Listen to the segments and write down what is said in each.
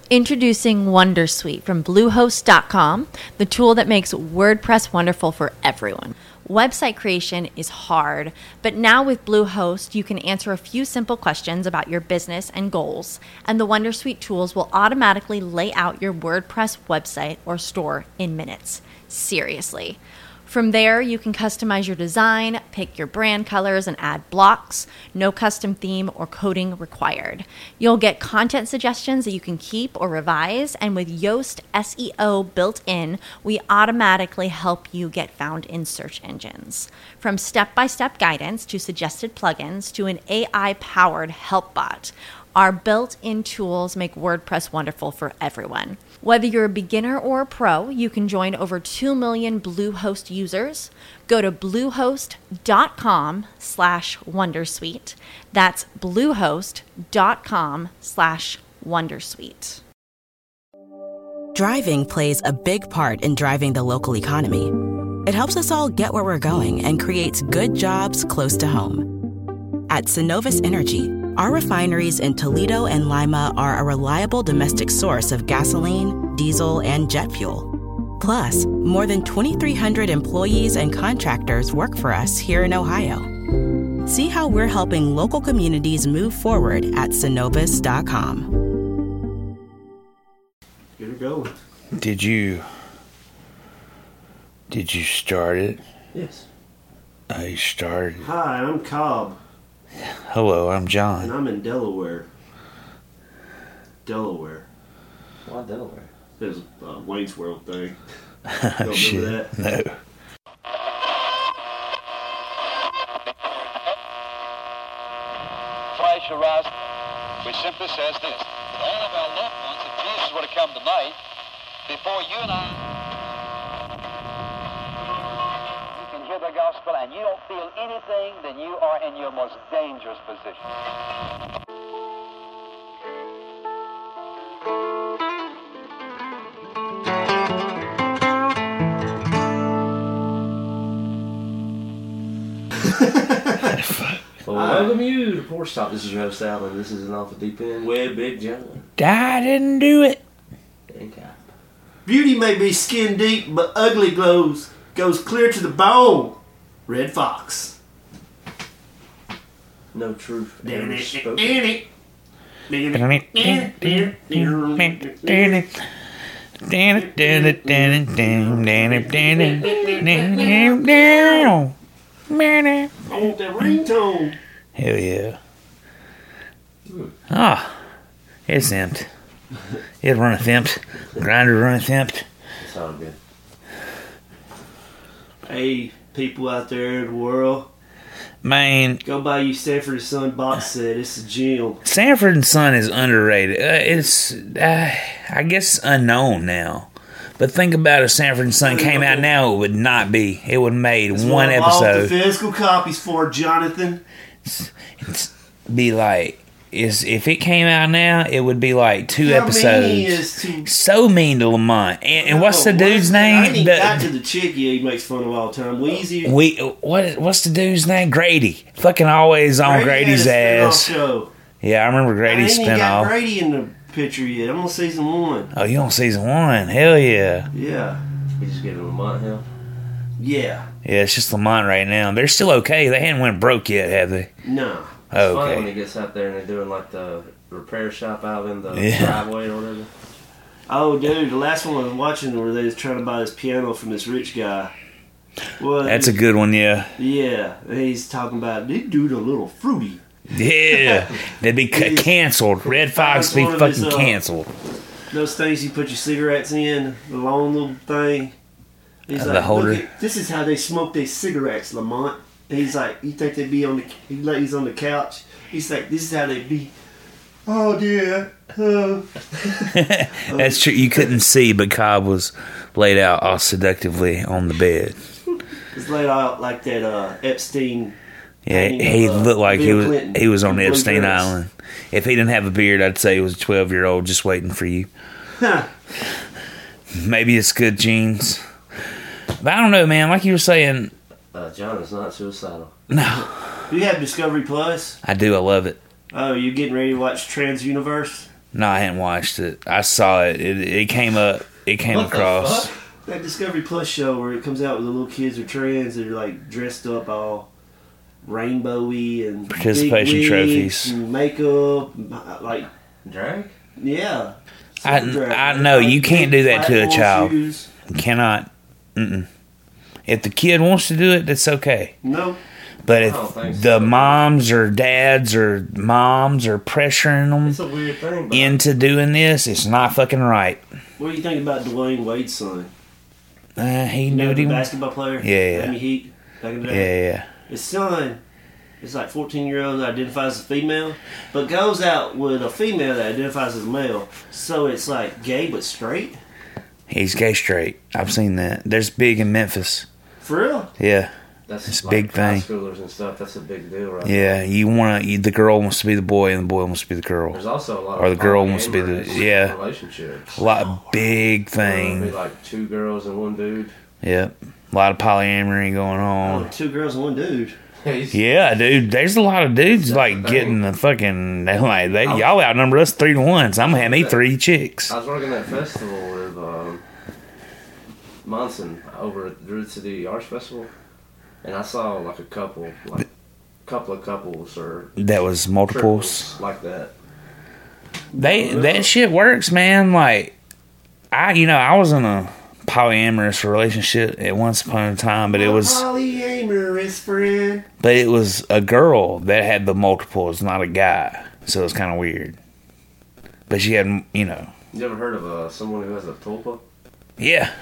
Introducing Wondersuite from Bluehost.com, the tool that makes WordPress wonderful for everyone. Website creation is hard, but now with Bluehost, you can answer a few simple questions about your business and goals, and the Wondersuite tools will automatically lay out your WordPress website or store in minutes. Seriously. From there, you can customize your design, pick your brand colors, and add blocks. No custom theme or coding required. You'll get content suggestions that you can keep or revise, and with Yoast SEO built in, we automatically help you get found in search engines. From step-by-step guidance to suggested plugins to an AI-powered help bot, our built-in tools make WordPress wonderful for everyone. Whether you're a beginner or a pro, you can join over 2 million Bluehost users. Go to bluehost.com/wondersuite. That's bluehost.com/wondersuite. Driving plays a big part in driving the local economy. It helps us all get where we're going and creates good jobs close to home. At Synovus Energy, our refineries in Toledo and Lima are a reliable domestic source of gasoline, diesel, and jet fuel. Plus, more than 2,300 employees and contractors work for us here in Ohio. See how we're helping local communities move forward at Synovus.com. Get her going. Did you start it? Yes. You started. Hi, I'm Cobb. Hello, I'm John. And I'm in Delaware. Delaware. Why Delaware? It was a Wayne's World thing. Oh, shit. Remember that? No. Flash arrest, which simply says this: all of our loved ones, if Jesus were to come tonight, before you and I, you can hear the gospel and you don't feel anything, then you are in your most dangerous position. Well, welcome you to Porch Talk. This is your host, Alan. This is an Off the Deep End with Big John. I didn't do it. And Kyle. Beauty may be skin deep, but ugly goes clear to the bone. Red Fox. No truth. Damn ever it. spoken. I want that ringtone. Hell yeah. Ah, it's empty. It runneth empty. Grinder runneth empty. It's all good. Hey, people out there in the world, Man, go buy you Sanford & Son box set. It's a gem. Sanford & Son is underrated. It's, I guess, unknown now. But think about if Sanford & Son came out now, it would not be. It would have made It's one what I bought episode. the physical copies for, Jonathan. It's be like, if it came out now, it would be like two How episodes. mean he is to- So mean to Lamont. And what's the dude's I name? ain't even got to the chick yet he makes fun of all the time. Weezy. What's the dude's name? Grady. Fucking always on Grady's had a ass. spin-off show. Yeah, I remember Grady's I ain't even got spinoff. Grady in the picture yet. I'm on season 1. Oh, you on season 1? Hell yeah. Yeah. You just getting Lamont Hill? Yeah. Yeah, it's just Lamont right now. They're still okay. They hadn't went broke yet, have they? No. It's funny when Okay. he gets out there and they're doing like the repair shop out in the Yeah. driveway or whatever. Oh, dude, the last one I was watching where they was trying to buy this piano from this rich guy. Well, That's a good one, yeah. Yeah. He's talking about, this dude a little fruity. Yeah. They'd be canceled. Red Fox be That's one of his, fucking canceled. Those things you put your cigarettes in, the long little thing. He's The like, holder. "Look this is how they smoke their cigarettes, Lamont." And he's like, you think they'd be on the, he's on the couch. He's like, this is how they be. Oh, dear. That's true. You couldn't see, but Cobb was laid out all seductively on the bed. It's laid out like that Epstein. Yeah, painting he of, looked like Bill Clinton he was on in blue Epstein dress. Island. If he didn't have a beard, I'd say he was a 12-year-old just waiting for you. Huh. Maybe it's good genes. But I don't know, man. Like you were saying, John is not suicidal. no. Do you have Discovery Plus? I do. I love it. Oh, you getting ready to watch Trans Universe? No, I hadn't watched it. I saw it. It came up. It came What the across. fuck? That Discovery Plus show where it comes out with the little kids or trans that are like dressed up all rainbowy and Participation big wigs trophies. and makeup, like Drag? yeah. I know you can't do that to a Platform child. shoes. You cannot. If the kid wants to do it, that's okay. No, But if I don't think the so. moms or dads or moms are pressuring It's them a weird thing, but into doing this, it's not fucking right. what do you think about Dwayne Wade's son? He You knew know, what he the was. basketball player. Yeah, yeah. Miami Heat back in the day. Yeah, yeah. His son is like 14-year-old, identifies as female, but goes out with a female that identifies as male. So it's like gay but straight. He's gay straight. I've seen that. There's big in Memphis. For real? Yeah. that's It's a like big high thing. schoolers and stuff. That's a big deal, right? Yeah. The girl wants to be the boy and the boy wants to be the girl. There's also a lot Or of the girl wants to be the- polyamorous yeah. relationships. A lot of big Be thing. like 2 girls and 1 dude. Yep. A lot of polyamory going Oh, on. 2 girls and 1 dude. Yeah, dude. There's a lot of dudes That's like the thing. getting the fucking y'all outnumber us 3-1. So I'm gonna have me 3 chicks. I was working at a festival with Monson over at the Druid City Arts Festival, and I saw like a couple of couples or That was multiples. triples like that. That shit works, man. Like I was in a polyamorous relationship at once upon a time, but it was polyamorous friend. a girl that had the multiples, not a guy. So it's kind of weird. But she had, You ever heard of someone who has a tulpa? yeah.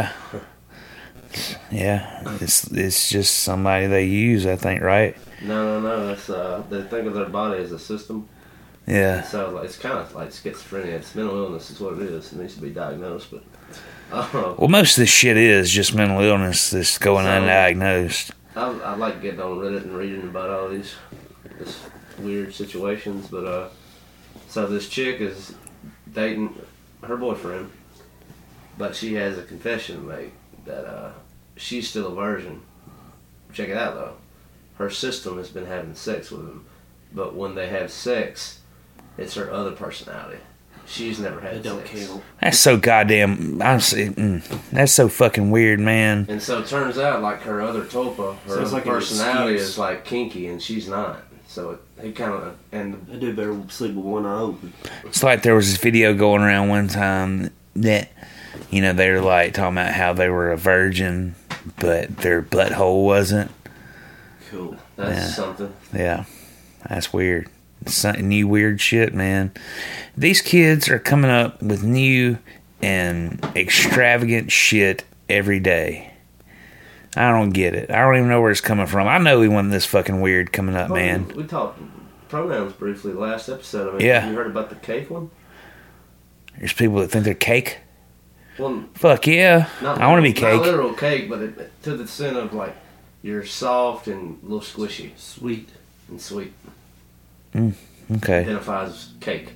It's just somebody they use, I think, right? No. That's they think of their body as a system. Yeah. So like, it's kind of like schizophrenia. It's mental illness is what it is. It needs to be diagnosed, but Well, most of this shit is just mental illness that's going So- undiagnosed. I like getting on Reddit and reading about all this weird situations. But so this chick is dating her boyfriend, but she has a confession to make that she's still a virgin. Check it out though. Her system has been having sex with him, but when they have sex, it's her other personality. She's never had It don't sex. count. That's so goddamn. That's so fucking weird, man. And so it turns out like her other tulpa, her Sounds other like an personality excuse. is like kinky, and she's not. So he kind of and That dude better sleep with one eye open. It's like there was this video going around one time that, they were like talking about how they were a virgin, but their butthole wasn't. Cool. that's Yeah. something. Yeah, that's weird. It's some new weird shit, man. These kids are coming up with new and extravagant shit every day. I don't get it. I don't even know where it's coming from. I know we want this fucking weird coming up, man. We talked pronouns briefly last episode. I mean, Yeah. You heard about the cake one? There's people that think they're cake. Well, Fuck yeah. not I want to be Not cake. literal cake, but to the extent of like you're soft and a little squishy Sweet. and sweet. Okay. Identifies cake.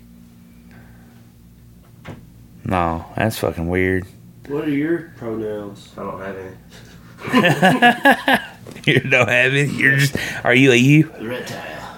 No, that's fucking weird. What are your pronouns? I don't have any. You don't have it. You're just. Are you a you? Reptile.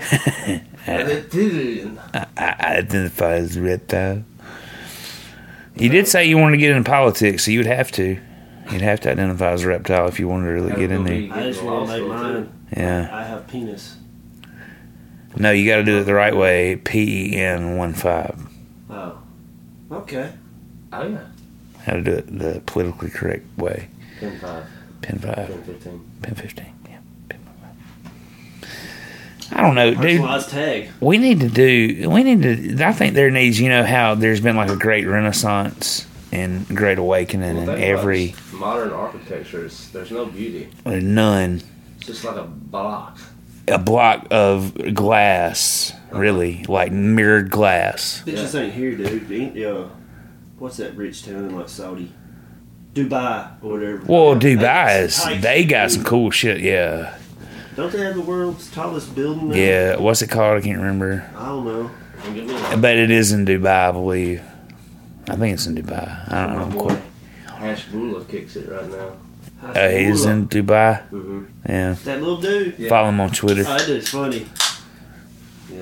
I identify as reptile. You did say you wanted to get into politics, so you would have to. You'd have to identify as a reptile if you wanted to really get in there. I just want to make mine. Yeah. I have penis. No, you got to do it the right way. PEN15. Oh. Okay. Oh yeah. How to do it the politically correct way. Pin 5. Pin 5. Pin 15. Pin 15. Yeah. Pin 5. I don't know, dude. Personalized tag. We need to. I think there needs. How there's been like a great renaissance and great awakening Well, in think every. about modern architecture, there's no beauty. None. It's just like a block. A block of glass, really, like mirrored glass. This just ain't here, dude. Ain't what's that rich town in like Saudi? Dubai or whatever. Well, That's Dubai is. tight They got shit. some cool shit. Yeah. Don't they have the world's tallest building now? Yeah. What's it called? I can't remember. I don't know. Don't get me wrong. But it is in Dubai, I believe. I think it's in Dubai. I don't My know. boy Hashbullah kicks it right now. He's in Dubai. Mm-hmm. Yeah. That little dude. Yeah. Follow him on Twitter. Oh, that dude's funny. Yeah.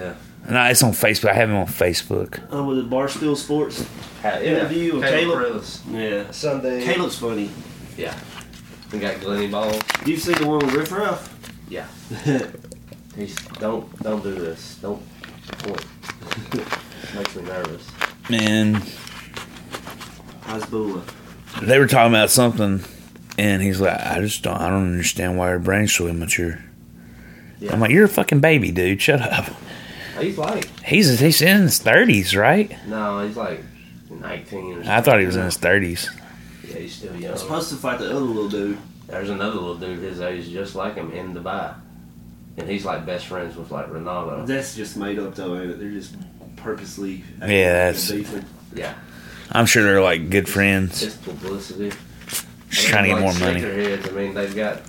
No, it's on Facebook. I have him on Facebook. With the Barstool Sports Yeah. interview with Caleb. Prillis. Yeah. Sunday. Caleb's funny. Yeah. We got Glenny Ball. You've seen the one with Riff Raff? Yeah. He's don't do this. Don't point. Makes me nervous. Man, Hasbullah. they were talking about something, and he's like, I don't understand why your brain's so immature. Yeah. I'm like, you're a fucking baby, dude. Shut up. He's like He's in his 30s, right? no, he's like 19 or something. I thought he was in his 30s. Yeah, he's still young. He's supposed to fight the other little dude. There's another little dude his age just like him in Dubai. And he's like best friends with like Ronaldo. That's just made up though, ain't it? They're just purposely beefing. Yeah. I'm sure they're like good friends. It's publicity. Just trying to get more money. Sneakerheads, I mean, they've got,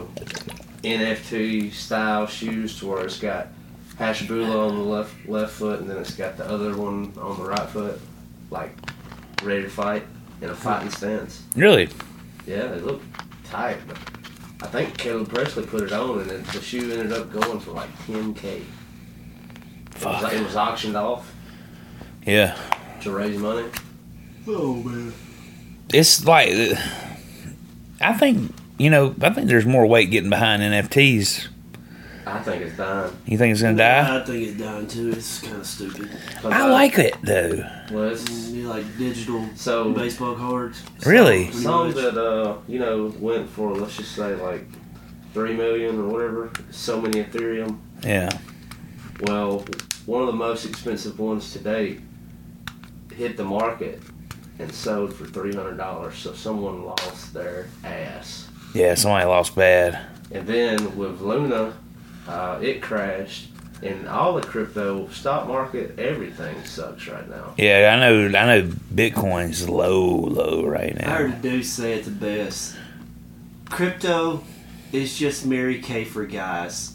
NFT style shoes to where it's got Hashbula on the left foot and then it's got the other one on the right foot, like ready to fight in a fighting stance. Really? Yeah, they look tight, but I think Caleb Presley put it on and the shoe ended up going for like $10K. Fuck. It was auctioned off Yeah. to raise money. Oh man. It's like, I think there's more weight getting behind NFTs. I think it's dying. You think it's going to die? I think it's dying too. It's kind of stupid. I like it, though. Well, it's You like digital So- baseball cards. Really? some that went for, let's just say, like 3 million or whatever. So many Ethereum. Yeah. Well, one of the most expensive ones to date hit the market and sold for $300. So someone lost their ass. Yeah, somebody lost bad. And then with Luna, it crashed. And all the crypto stock market, everything sucks right now. Yeah, I know Bitcoin's low right I now. heard a dude say it the best. Crypto is just Mary Kay for guys.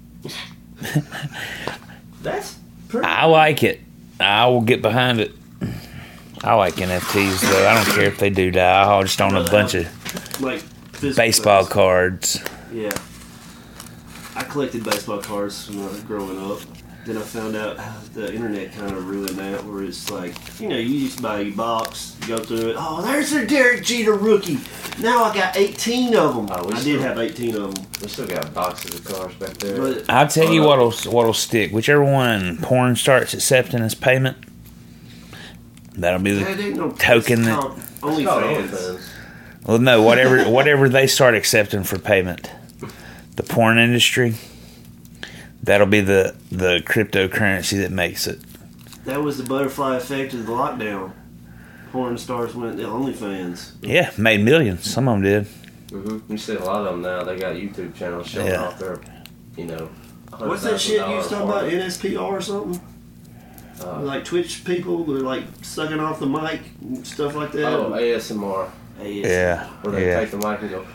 That's pretty. I like it. I will get behind it. I like NFTs, though. I don't care if they do die. I'll just own a bunch of Like physical baseball things. cards. Yeah. I collected baseball cards when I was growing up. Then I found out how the internet kind of ruined that, where it's like, you used to buy a box, go through it. Oh, there's a Derek Jeter rookie. Now I got 18 of them. Oh, we I still- did have 18 of them. We still got boxes of cars back there. But I'll tell you what'll stick. Whichever one porn starts accepting as payment, that'll be that the ain't no token it's that. called It's called OnlyFans. OnlyFans. Well, no, whatever they start accepting for payment, the porn industry, that'll be the cryptocurrency that makes it. That was the butterfly effect of the lockdown. Porn stars went to OnlyFans. Yeah, made millions. Some of them did. Mm-hmm. You see a lot of them now. They got YouTube channels showing Yeah. off their, What's that shit you was talking about? $100,000 NSPR or something? Like Twitch people, they're like sucking off the mic and stuff like that. Oh, ASMR. Hey, Yeah, Where they yeah, take the mic and go,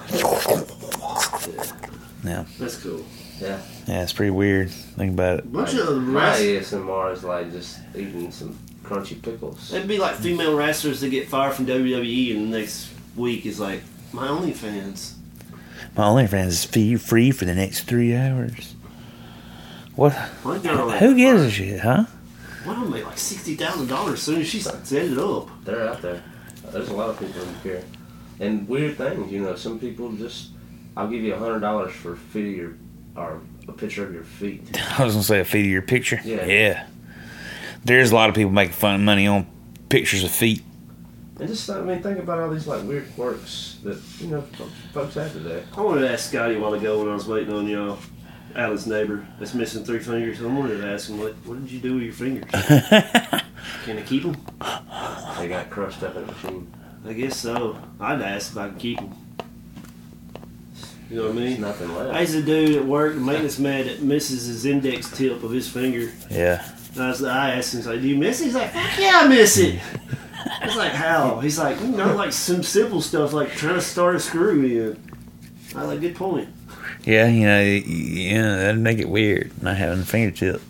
yeah. that's cool. yeah. Yeah, it's pretty weird. Think about it. Bunch of My wrestlers, ASMR is like just eating some crunchy pickles. it'd be like female wrestlers that get fired from WWE, and the next week is like my OnlyFans. My OnlyFans is free for the next 3 hours. What? One girl, Who gives a shit, huh? One of them made like $60,000 as soon as she set it up. They're out there. There's a lot of people who care. And weird things, some people just, I'll give you $100 for a picture of your feet. I was gonna say a feed of your picture. Yeah. There's a lot of people making fun money on pictures of feet. And just, think about all these like weird quirks that, folks have today. I wanted to ask Scotty a while ago when I was waiting on y'all. Alan's neighbor that's missing 3 fingers. I wanted to ask him, what did you do with your fingers? Can I keep them? They got crushed up in a machine. I guess so. I'd ask if I can keep them. You know what I There's mean? nothing left. I used to do at work, the maintenance man that misses his index tip of his finger. Yeah. And I asked him, do you miss it? He's like, fuck yeah, I miss it. I was like, how? He's like, like some simple stuff, like trying to start a screw in. I was like, good point. Yeah, that'd make it weird, not having a fingertip.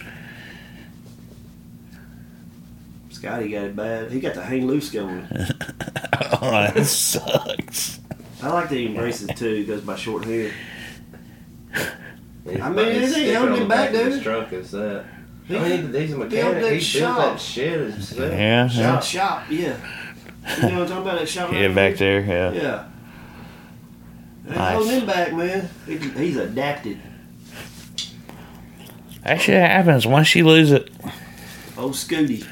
Scotty got it bad. He got the hang loose going. Oh, that sucks. I like that he embraces it too. He goes by short hair. He's I mean, it ain't sticker holding on him the back, of his dude. trunk is that. He's a mechanic. He built that shed himself. Yeah. Shop, yeah. You know what I'm talking about? That shop right Yeah, back there, yeah. Yeah. Ain't Nice. holding him back, man. He's adapted. That shit happens once you lose it. Old Scooty.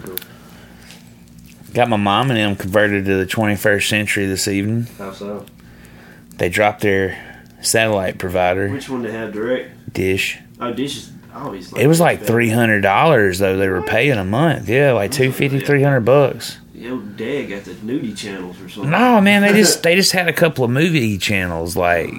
Got my mom and them converted to the 21st century this evening. How so? They dropped their satellite provider, Which one they have direct? Dish. Oh, Dish is always like It was like that. $300 though they were paying a month. Yeah, like $250, $300. Yo, Dad got the nudie channels or something. No, man, they just had a couple of movie channels. Like,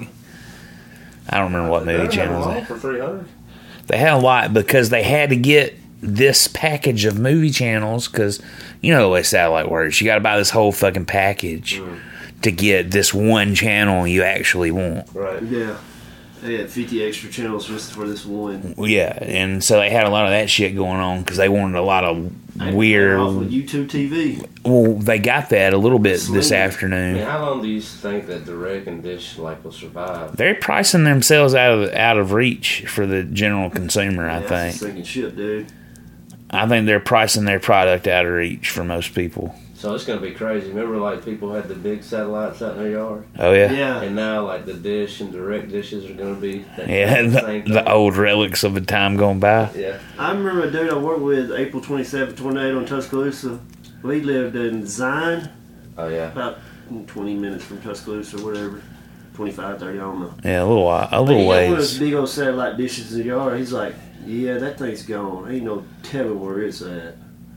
I don't remember what movie channels they. For $300. They had a lot because they had to get this package of movie channels because you know the way satellite works. You got to buy this whole fucking package to get this one channel you actually want. Right. Yeah. They had 50 extra channels just for this one. Yeah, and so they had a lot of that shit going on because they wanted a lot of weird. Off with YouTube TV. Well, they got that a little bit this Sling. afternoon. Man, how long do you think that Direct and Dish will survive? They're pricing themselves out of reach for the general consumer. I That's think. a sinking ship, dude. I think they're pricing their product out of reach for most people. So it's going to be crazy. Remember, like, people had the big satellites out in their yard? Oh yeah, Yeah. And now, like, the Dish and Direct dishes are going to be that yeah. same The thing. old relics of a time gone by. Yeah. I remember a dude I worked with, April 27th tornado in Tuscaloosa. We lived in Zion, Oh, yeah. about 20 minutes from Tuscaloosa or whatever. 25, 30, I don't know. Yeah, a little while, a But little he got one of those ways. big old satellite dishes in the yard. He's like, yeah, that thing's gone. Ain't no telling where it's at.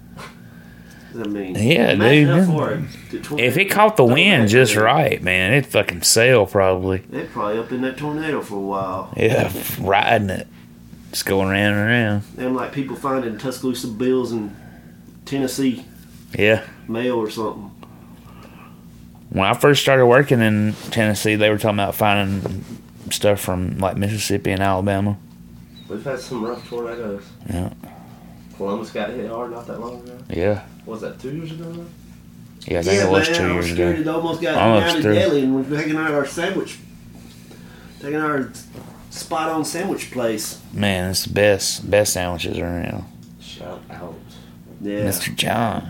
I mean, Yeah, imagine dude. how far the tornado- If it caught the wind back just there. right, man, it'd fucking sail probably. They're probably up in that tornado for a while. Yeah, riding it, just going around and around. Them like people finding Tuscaloosa bills in Tennessee Yeah. mail or something. When I first started working in Tennessee, they were talking about finding stuff from like Mississippi and Alabama. We've had some rough tornadoes. Yeah. Columbus got hit hard not that long ago. Yeah. What was that, 2 years ago? Now? Yeah, I think it was man, 2 I years was scared ago. it almost got Almost down to through. deli, and we're taking out our sandwich, taking our spot on sandwich place. Man, it's the best sandwiches around. Shout out. Yeah, Mr. John.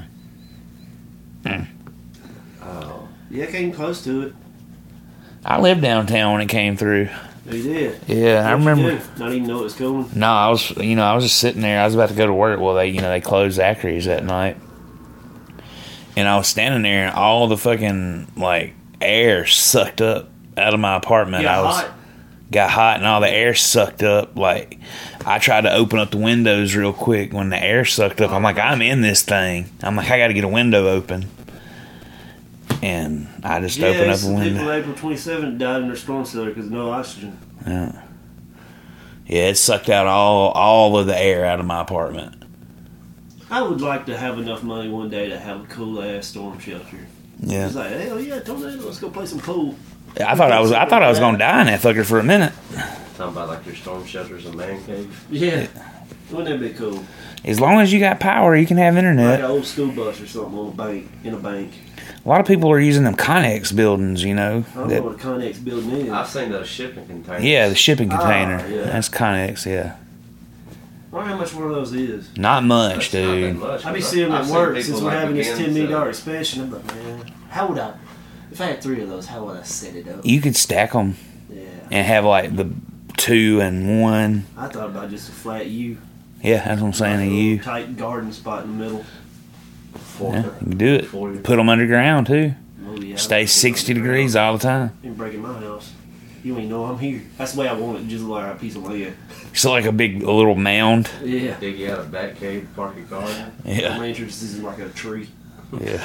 Oh. yeah, came close to it. I lived downtown when it came through. He did. Yeah, I What'd you remember. do? Not even know it was coming. No, I was just sitting there. I was about to go to work. Well, they closed Zachary's that night, and I was standing there, and all the fucking like air sucked up out of my apartment. Got hot, and all the air sucked up. Like I tried to open up the windows real quick when the air sucked up. I'm like, I'm in this thing. I'm like, I got to get a window open, and I just opened up the People window. April 27th died in their storm cellar because no oxygen. Yeah, it sucked out all of the air out of my apartment. I would like to have enough money one day to have a cool ass storm shelter. Yeah, It's like, hell yeah, tornado, let's go play some pool. I thought I was gonna die in that fucker for a minute. Talking about like your storm shelter's a man cave. Yeah, wouldn't that be cool? As long as you got power, you can have Like internet. an old school bus or something on a bank, in a bank. A lot of people are using them Connex buildings, I don't know that- what a Connex building is. I've seen those shipping containers. yeah, the shipping container. yeah. That's Connex, yeah. I wonder how much one of those is. Not much, That's not that dude. much, I be 'cause seeing them I've at seen work people, since we're like, having this begin $10 million to- expansion. I'm like, man, how would I, if I had 3 of those, how would I set it up? You could stack them Yeah. and have like the 2 and 1. I thought about just a flat U. Yeah, that's what I'm saying to you. Tight garden spot in the middle. Yeah, you can do it. Put them underground too. Oh, yeah. Stay 60 degrees all the time. You ain't breaking my house. You ain't know I'm here. That's the way I want it, just like a piece of land. So like a little mound. Yeah. Dig you out a back cave, park your car in. Yeah. My entrance is like a tree. Yeah.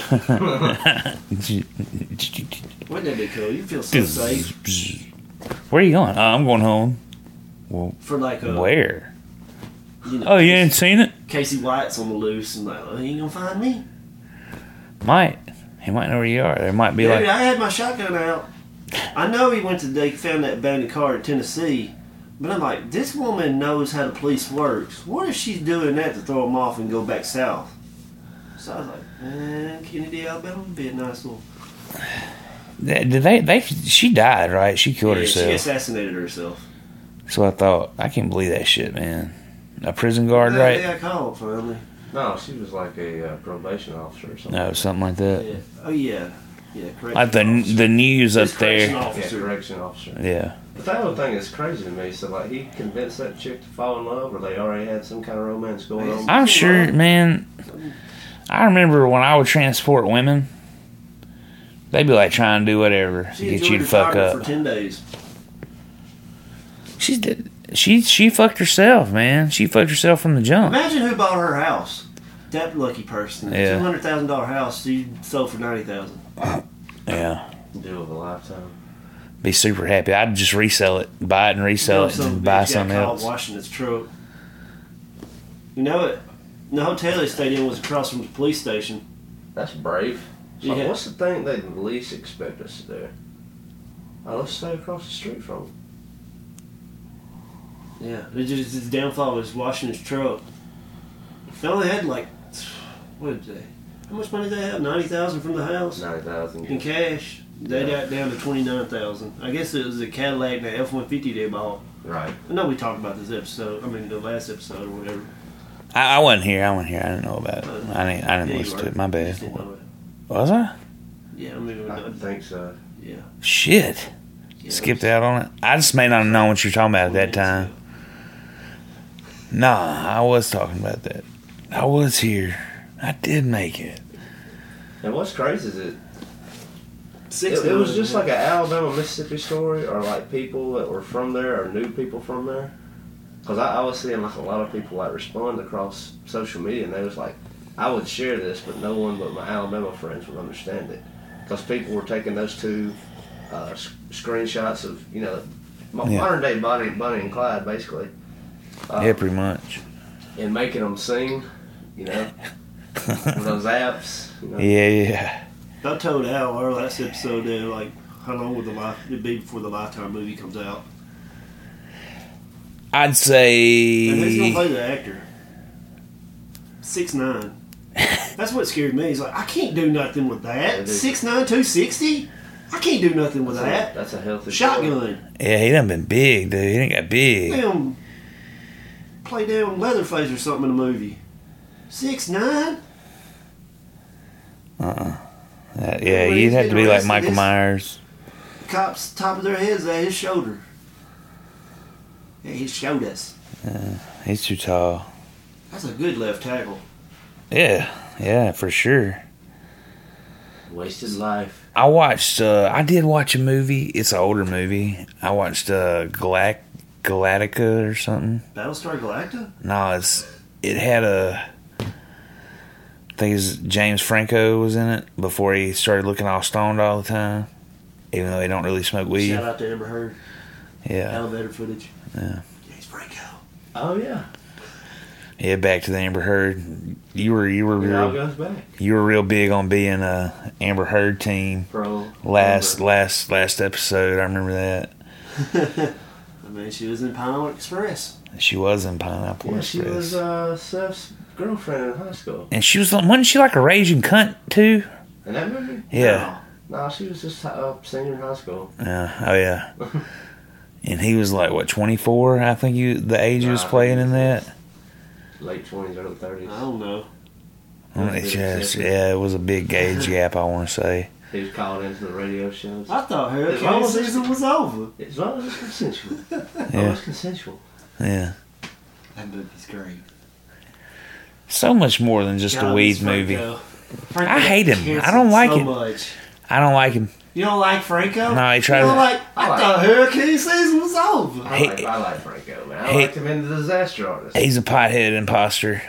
Wouldn't that be cool? You feel so safe. Where are you going? I'm going home. Well, For like a, where? you know, Oh, you ain't seen it? Casey White's on the loose and like, oh, he ain't gonna find me. Might. He might know where you are. There might be Dude, like. I had my shotgun out. I know he went to, they found that abandoned car in Tennessee, but I'm like, this woman knows how the police works. What if she's doing that to throw them off and go back south? So I was like, man, Kennedy, Alabama would be a nice little. She died, right? She killed Yeah, she herself. assassinated herself. So I thought, I can't believe that shit, man. A prison guard, They right? got called finally. No, she was like a probation officer or something. No, something like that. Yeah. Oh yeah. Yeah. Like the news up Correction there. officer. Yeah, correction officer. Yeah. But that whole thing is crazy to me. So, like, he convinced that chick to fall in love, or they already had some kind of romance going on. I'm sure, man. I remember when I would transport women, they'd be like trying to do whatever to She get you to enjoyed fuck retirement up. for 10 days. She fucked herself, man. She fucked herself from the jump. Imagine who bought her house. That lucky person. Yeah. $200,000 house. She sold for $90,000. Yeah. Deal of a lifetime. Be super happy. I'd just resell it, buy it and resell it, and buy something else. Washing his truck. You know it. The hotel they stayed in was across from the police station. That's brave. So, Yeah. what's the thing they least expect us to do? Oh, let's stay across the street from them. Yeah, his downfall was washing his truck. They only had like, what did they? How much money did they have? $90,000 from the house 90,000. in cash. They got down to $29,000. I guess it was a Cadillac and an F-150 they bought. Right. I know we talked about this episode. I mean, the last episode or whatever. I wasn't here. I didn't know about it. I didn't Yeah, you listen to were. it. My You bad. just didn't know it. Was I? Yeah, I mean, I think so. yeah. Shit. Yeah, Skipped out on it. I just may not have known what you're talking about at that time. Nah, I was talking about that. I was here. I did make it. And what's crazy is Six it was just like an Alabama, Mississippi story, or like people that were from there or knew people from there. Because I was seeing like a lot of people like respond across social media, and they was like, I would share this, but no one but my Alabama friends would understand it. Because people were taking those two screenshots of, you know, modern day Bonnie and Clyde, basically. Yeah, pretty much. And making them sing, you know, with those apps. You know. Yeah. I told Al our last episode that like how long would it be before the Lifetime movie comes out? I'd And who's gonna say play the actor? 6'9". That's what scared me. He's like, I can't do nothing with Yeah, that. dude. 6'9", 260? I can't do nothing with that. That's a healthy boy. Shotgun. yeah, he done been big, dude. He done got big. Damn. Play down Leatherface or something in the movie. 6'9"? Yeah, you'd have to be like Michael Myers. Cops, top of their heads at his shoulder. Yeah, he showed us. He's too tall. That's a good left tackle. Yeah, for sure. Wasted life. I did watch a movie. It's an older movie. I watched Galactica or something. Battlestar Galactica? No, it had I think it's James Franco was in it before he started looking all stoned all the time. Even though he don't really smoke weed. Shout out to Amber Heard. Yeah. Elevator footage. Yeah. James Franco. Oh yeah. Yeah, back to the Amber Heard. You were It all real goes back. you were real big on being a Amber Heard team. Pro. Last episode, I remember that. I mean, she was in Pineapple Express. She was in Pineapple Yeah, she Express. was Seth's girlfriend in high school. And she wasn't she like a raging cunt too? In that movie? Yeah. No, she was just a senior in high school. Yeah. Oh yeah. And he was like what, 24? I think the age he was playing in that. Late 20s, early 30s. I don't know. It's just, yeah, it was a big age gap. I want to say. He was called into the radio shows. I thought As hurricane long as season was over. As long as it's consensual. Yeah. It's consensual. Yeah. That movie's great. So much more than just a God, weed this movie. Franco I hate him. canceled I don't like so him. much. I don't like him. You don't like Franco? No, he tried You don't to- like. I thought hurricane season was over. I like Franco, man. I He- liked him in The Disaster Artist. He's a pothead imposter.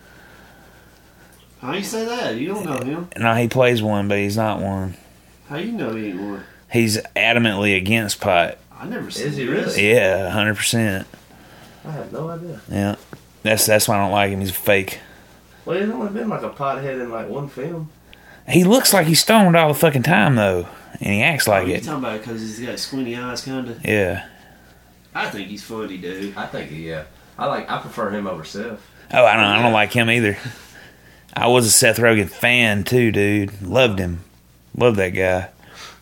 How you say that? You don't know him. No, he plays one, but he's not one. How you know he ain't one? He's adamantly against pot. I never seen Is he this. really? Yeah, 100%. I have no idea. Yeah. That's why I don't like him. He's fake. Well, he's only been like a pothead in like one film. He looks like he's stoned all the fucking time, though. And he acts like You it. talking about because he's got squinty eyes, kind of? Yeah. I think he's funny, dude. I think I prefer him over Seth. Oh, I don't like him either. I was a Seth Rogen fan, too, dude. Loved him. Loved that guy.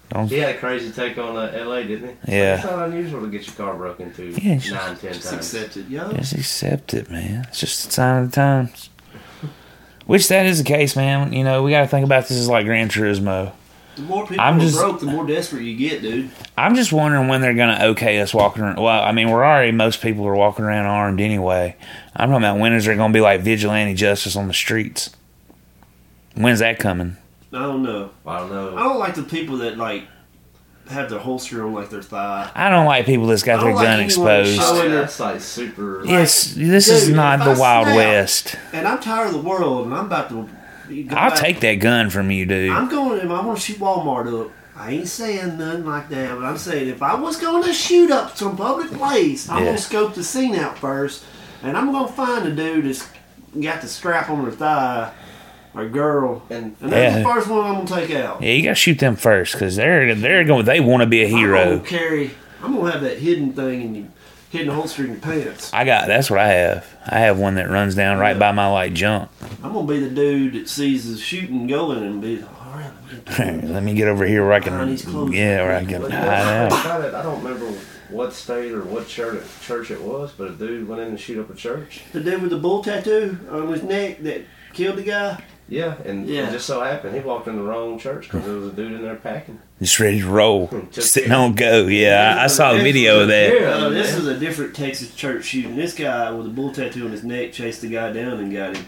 Don't. He had a crazy take on L.A., didn't he? Yeah. It's not unusual to get your car broken into Yeah, it's 9, 10 Just times. accept it, yo. Just accept it, man. It's just a sign of the times. Which that is the case, man. You know, we got to think about this as like Gran Turismo. The more people I'm are just- broke, the more desperate you get, dude. I'm just wondering when they're going to okay us walking around. Well, I mean, most people are walking around armed anyway. I'm talking about when is there going to be like vigilante justice on the streets? When's that coming? I don't know. I don't know. I don't like the people that like have their holster on like their thigh. I don't like people that's got I their don't like gun anyone exposed. showing- Oh, yeah, that's like super. Yes, this is Dude, not if the I Wild snap- West. And I'm tired of the world, and I'm about to. Go I'll back. take that gun from you, dude. I'm going. I want to shoot Walmart up. I ain't saying nothing like that, but I'm saying if I was going to shoot up some public place, I'm Yeah. going to scope the scene out first, and I'm going to find a dude that's got the strap on their thigh, or girl, And- and that's Yeah. the first one I'm going to take out. Yeah, you got to shoot them first because they want to be a I'm hero. going to have that hidden thing in you, hidden holster in your pants. That's what I have. I have one that runs down right by my like junk. I'm going to be the dude that sees the shooting going and be, all right, Let me get over here where I can, Behind these clothes. where I can But hide out. I don't remember what state or what church it was, but a dude went in to shoot up a church. the dude with the bull tattoo on his neck that killed the guy. Yeah, and Yeah. it just so happened he walked in the wrong church because there was a dude in there packing. Just ready to roll, Just sitting on go. Yeah, I saw the video of that. Yeah. This is a different Texas church shooting. This guy with a bull tattoo on his neck chased the guy down and got him.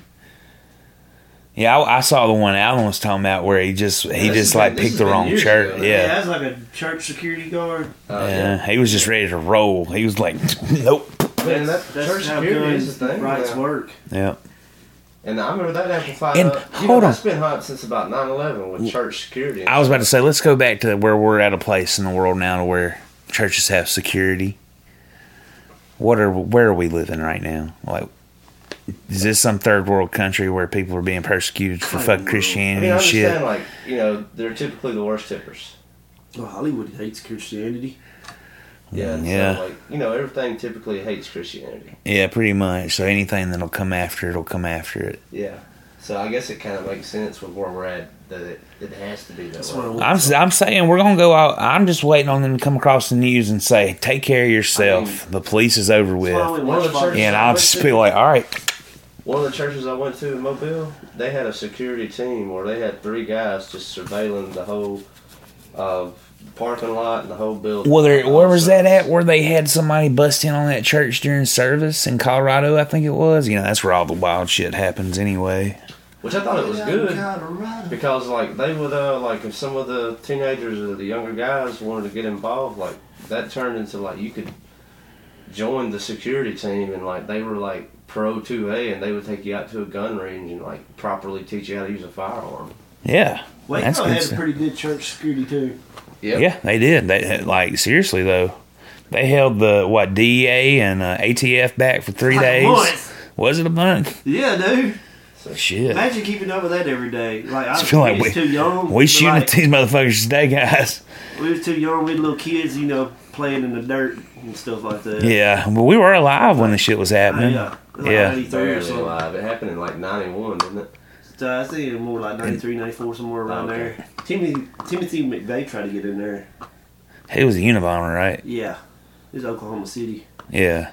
Yeah, I saw the one Alan was talking about where he just like this picked has the been wrong years church. ago. Yeah. That's like a church security guard. Yeah, he was just ready to roll. He was like, nope. Man, that That's church how security is guns the thing. rights Yeah. work. Yeah. And I remember that amplified And up. hold on. That's been hot since about 9/11 with church security. I was about to say, let's go back to where we're at a place in the world now to where churches have security. Where are we living right now? Like, is this some third world country where people are being persecuted for fucking I Christianity mean, I and shit? understand, they're typically the worst tippers. Well, Hollywood hates Christianity. Yeah. Yeah. So, everything typically hates Christianity. Yeah, pretty much. So anything that'll come after it'll come after it. Yeah. So I guess it kind of makes sense with where we're at that it has to be that That's way. what I want. I'm saying we're gonna go out. I'm just waiting on them to come across the news and say, "Take care of yourself. The police is over with." That's why I went One of much the farther. churches- And I'll just be like, "All right." One of the churches I went to in Mobile, they had a security team where they had 3 guys just surveilling the whole parking lot and the whole building. Where was that at? Where they had somebody bust in on that church during service in Colorado, I think it was. That's where all the wild shit happens anyway. Which I thought it was good Colorado. because they would if some of the teenagers or the younger guys wanted to get involved, that turned into you could join the security team and they were pro 2A and they would take you out to a gun range and properly teach you how to use a firearm. Yeah, Waco that's good had a stuff. pretty good church security too. Yep. Yeah, they did. They seriously though, they held the DEA and ATF back for 3 Like a days. month. Was it a month? Yeah, dude. Shit. Imagine keeping up with that every day. I feel like was too young. we but, shooting at these motherfuckers today, guys. We was too young. We little kids, playing in the dirt and stuff like that. Yeah, but we were alive when the shit was happening. Yeah. Yeah. 93 or Barely something. alive. It happened in 91, didn't it? So I think it more like 93, 94, somewhere around Okay. there. Timothy McVeigh tried to get in there. He was a Unabomber, right? Yeah. It was Oklahoma City. Yeah.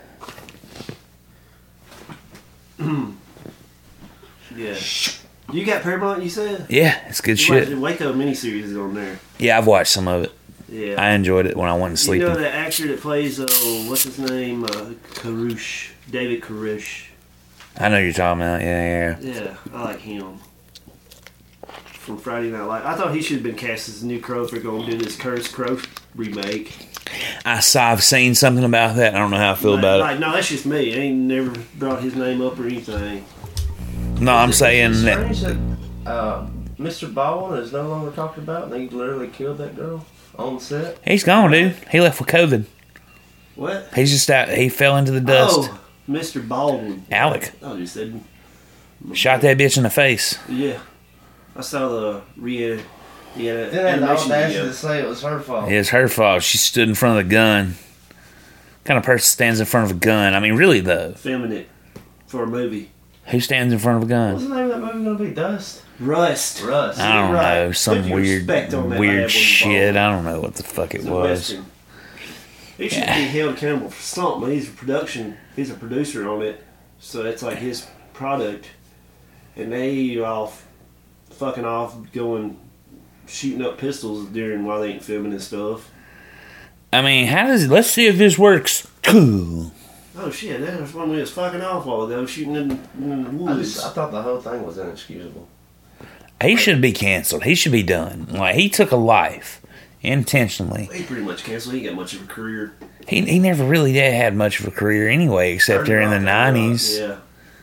Yeah. You got Paramount, you said? Yeah, it's good shit. The Waco miniseries is on there. Yeah, I've watched some of it. Yeah. I enjoyed it when I wasn't You sleeping. know the actor that plays, what's his name? Karush. David Karush. I know you're talking about. Yeah. Yeah, I like him. From Friday Night Lights. I thought he should have been cast as the new Crow if they're going to do this Curse Crow remake. I've seen something about that. I don't know how I feel about No, that's just me. I ain't never brought his name up or anything. it. No, I'm saying Is it that. strange that Mr. Baldwin is no longer talked about and he literally killed that girl on set? He's gone, dude. He left with COVID. What? He's just out. He fell into the dust. Oh, Mr. Baldwin. Alec I just said, shot that bitch in the face. yeah. I saw the Didn't have the animation audacity video. to say it was her fault. It's her fault. She stood in front of the gun. What kind of person stands in front of a gun? I mean, really though. Filming it for a movie. Who stands in front of a What's gun? the name of that movie gonna be? Dust? Rust. Rust. I don't Right. know. Some Put your weird respect on that bad weird one, shit. Paul. I don't know what the fuck it It's a was. Western. He should be held accountable for something. He's a producer on it, so it's like his product, and they off fucking off going shooting up pistols while they ain't filming and stuff. I mean, let's see if this works. Cool. Oh shit, that was when we was fucking off while ago shooting in the woods. I thought the whole thing was inexcusable. He should be canceled. He should be done. Like, he took a life intentionally. He pretty much canceled. He ain't got much of a career. He never really did had much of a career anyway, except during the 90s. Yeah.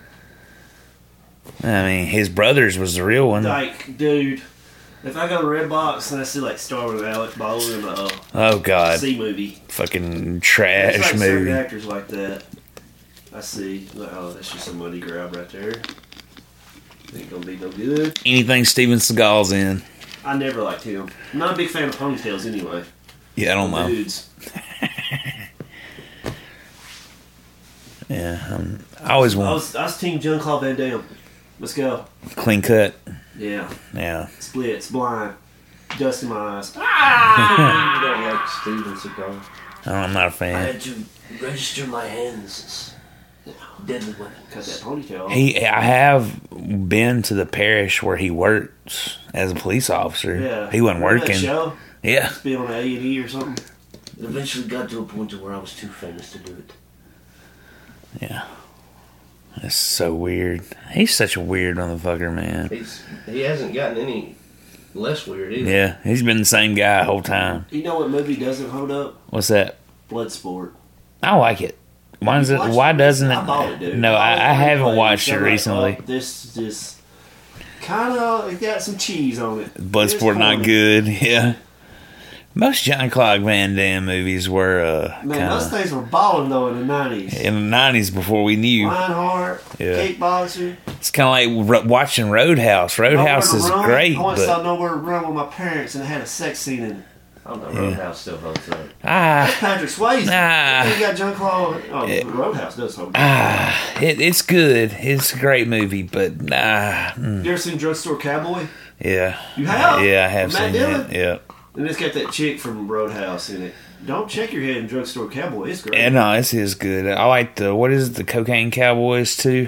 I mean, his brothers was the real one. Like, dude, if I go to Redbox and I see like Star Wars Alec Baldwin in a Oh, God. C movie, Fucking it's trash like certain movie. actors like that. I see. Like, oh, that's just a money grab right there. Ain't gonna be no good. Anything Steven Seagal's in. I never liked him. I'm not a big fan of ponytails anyway. Yeah, I don't know. Dudes. Yeah, I always I want was Team Jean-Claude Van Damme. Let's go. clean cut. Yeah. Yeah. Splits, blind, dust in my eyes. You don't like Steven Seagal? I'm not a fan. to register my hands. Deadly weapon. Cut that ponytail off. I have been to the parish where he works as a police officer. Yeah. He wasn't Remember that working. show? Yeah. Be on A&E or something. It eventually got to a point to where I was too famous to do it. Yeah. That's so weird. He's such a weird motherfucker, man. He hasn't gotten any less weird either. Yeah, he's been the same guy the whole time. You know what movie doesn't hold up? What's that? Bloodsport. I like it. Why is it? Watched Why it? doesn't it? I bought it, dude. No, I haven't watched it I'm like, recently. oh, this is just kind of got some cheese on it. Bloodsport not It's good. Yeah. Most Jean-Claude Van Damme movies were Man, kind those of things were balling though in the 90s. in the 90s before we knew. Lionheart, Yeah. Kickboxer. It's kind of like watching Roadhouse. Roadhouse is Nowhere to Run. great, I once saw but Nowhere to Run with my parents and it had a sex scene in it. I don't know. Roadhouse still holds up. Patrick Swayze. Ah. He got Jean-Claude. Oh, Roadhouse does hold up. it's good. It's a great movie, but You ever seen Drugstore Cowboy? yeah. You have? Yeah, I have Matt seen Dillon? that. Yeah. And it's got that chick from Roadhouse in it. Don't check your head in Drugstore Cowboy. It's great. Yeah, no, this is good. I like the Cocaine Cowboys too.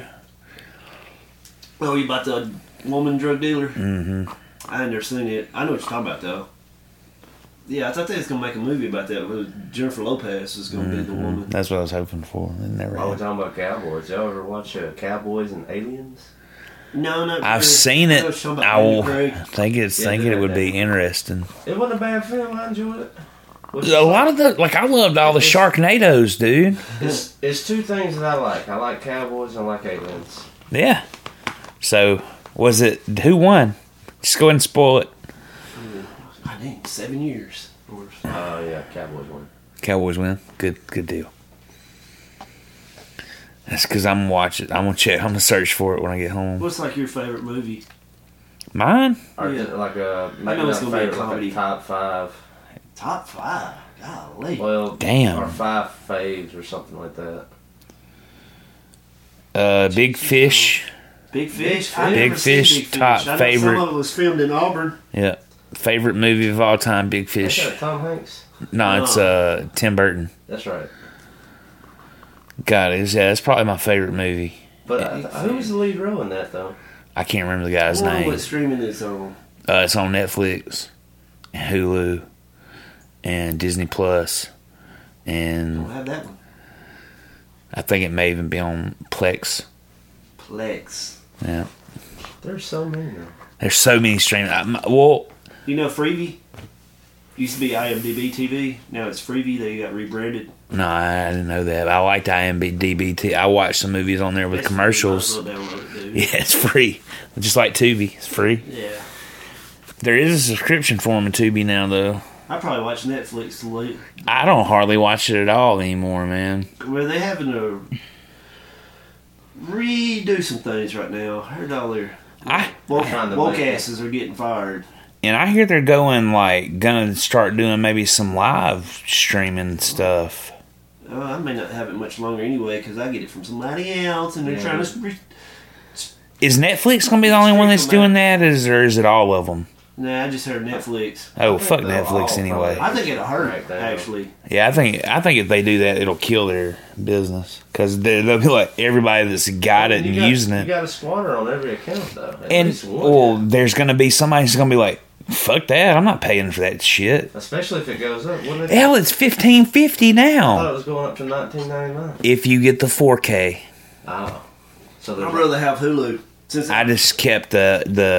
Oh, you about the woman drug dealer? Mm-hmm. I ain't never seen it. I know what you're talking about, though. Yeah, I thought they was going to make a movie about that. With Jennifer Lopez is going to be the woman. That's what I was hoping for. It never While we're happened. talking about cowboys, y'all ever watch Cowboys and Aliens? No, not I've really. seen I it. know what you're talking I about, will Daniel Craig. thinking it would be interesting. It wasn't a bad film. I enjoyed it. A lot of I loved all the Sharknadoes, dude. It's two things that I like. I like cowboys and I like aliens. Yeah. So was it who won? Just go ahead and spoil it. I think 7 years. Oh yeah, Cowboys won. Cowboys win. Good deal. That's because I'm gonna watch it. I'm gonna check. I'm gonna search for it when I get home. What's like your favorite movie? Mine? Or Yeah. like a I know it's not gonna be a favorite, like comedy. top five. Top 5. Golly. Well, Damn. or 5 faves or something like that. Big Fish. Big Fish. Big I never Fish, seen Big Fish. top I know favorite. Some of it was filmed in Auburn. Yeah. Favorite movie of all time, Big Is Fish. that Tom Hanks? No, it's Tim Burton. That's right. God, it's probably my favorite movie. But who was the lead role in that though? I can't remember the guy's I wonder name. what streaming is on. It's on Netflix, and Hulu, and Disney Plus, I and don't have that one. I think it may even be on Plex. Plex. Yeah, There's so many now. there's so many streaming. Well, You know Freevee? Used to be IMDb TV. Now it's Freevee. They got rebranded. no, I didn't know that. I liked IMDb. I watched some movies on there with That's commercials. free. Might as well download it, dude. Yeah, it's free, just like Tubi. It's free. Yeah. There is a subscription for them in Tubi now, though. I probably watch Netflix late. I don't hardly watch it at all anymore, man. Well, they having to redo some things right now. I heard all their woke trying to make asses are getting fired. And I hear they're gonna start doing maybe some live streaming stuff. I may not have it much longer anyway because I get it from somebody else, and they're Yeah. trying to Is Netflix gonna be the only one that's doing that, or is it all of them? Nah, I just heard Netflix. Oh, fuck Netflix anyway. I think it'll hurt, actually. Yeah, I think if they do that, it'll kill their business because they'll be like everybody that's got it and using it. You got a squatter on every account though. And there's gonna be somebody who's gonna be like, "Fuck that! I'm not paying for that shit." Especially if it goes up. Hell, it's $15.50 now. I thought it was going up to $19.99. If you get the 4K. Oh, so I'd rather have Hulu. I just kept the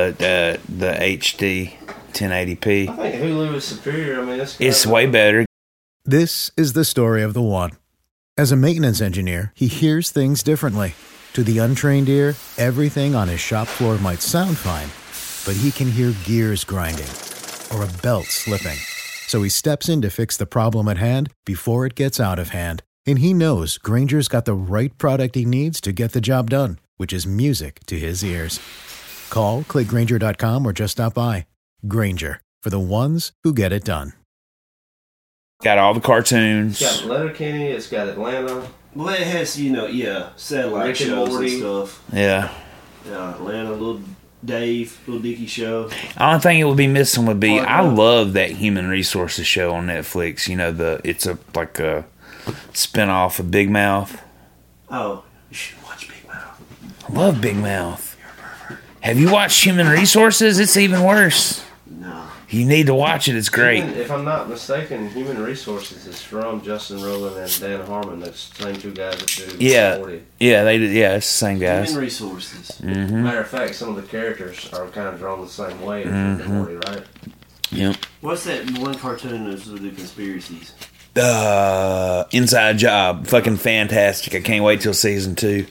HD 1080p. I think Hulu is superior. I mean, it's way better. This is the story of the one. As a maintenance engineer, he hears things differently. To the untrained ear, everything on his shop floor might sound fine, but he can hear gears grinding or a belt slipping. So he steps in to fix the problem at hand before it gets out of hand. And he knows Grainger's got the right product he needs to get the job done, which is music to his ears. Call, click Grainger.com, or just stop by. Grainger, for the ones who get it done. Got all the cartoons. It's got Letterkenny, it's got Atlanta. Well, it has, satellite Rick and shows Morty. and stuff. Yeah. Yeah, Atlanta, Little Dave, Little Dicky show. The only thing it would be missing would be, I love that Human Resources show on Netflix. It's a spinoff of Big Mouth. Oh, you should watch Big Mouth. I love Big Mouth. Have you watched Human Resources? It's even worse. No. You need to watch it. It's great. If I'm not mistaken, Human Resources is from Justin Roiland and Dan Harmon. That's the same two guys that do Morty. Yeah, they did. Yeah, it's the same guys. Human Resources. Mm-hmm. Matter of fact, some of the characters are kind of drawn the same way as Rick and Morty, right? Yep. What's that one cartoon that's with the conspiracies? Inside Job. Fucking fantastic. I can't wait till season 2.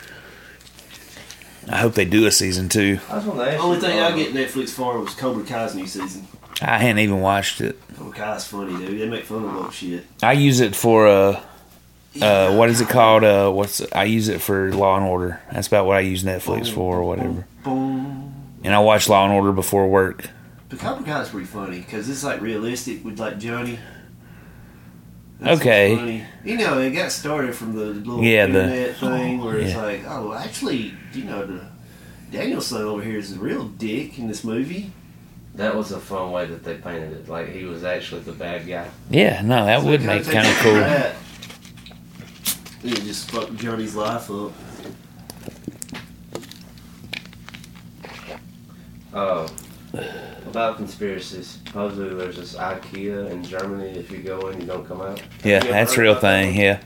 I hope they do a season 2. The only thing I get Netflix for was Cobra Kai's new season. I hadn't even watched it. Cobra Kai's funny, dude. They make fun of old shit. I use it for what is it called? I use it for Law and Order. That's about what I use Netflix for, or whatever. Boom. And I watch Law and Order before work. But Cobra Kai's pretty funny because it's like realistic with like Johnny. Okay. Funny. It got started from the little internet thing where it's like, oh, actually, the Daniel's son over here is a real dick in this movie. That was a fun way that they painted it. Like he was actually the bad guy. Yeah, no, that would make it kind of cool. He just fucked Johnny's life up. About conspiracies, supposedly there's this IKEA in Germany. If you go in, you don't come out. Yeah, that's a real thing. Yeah.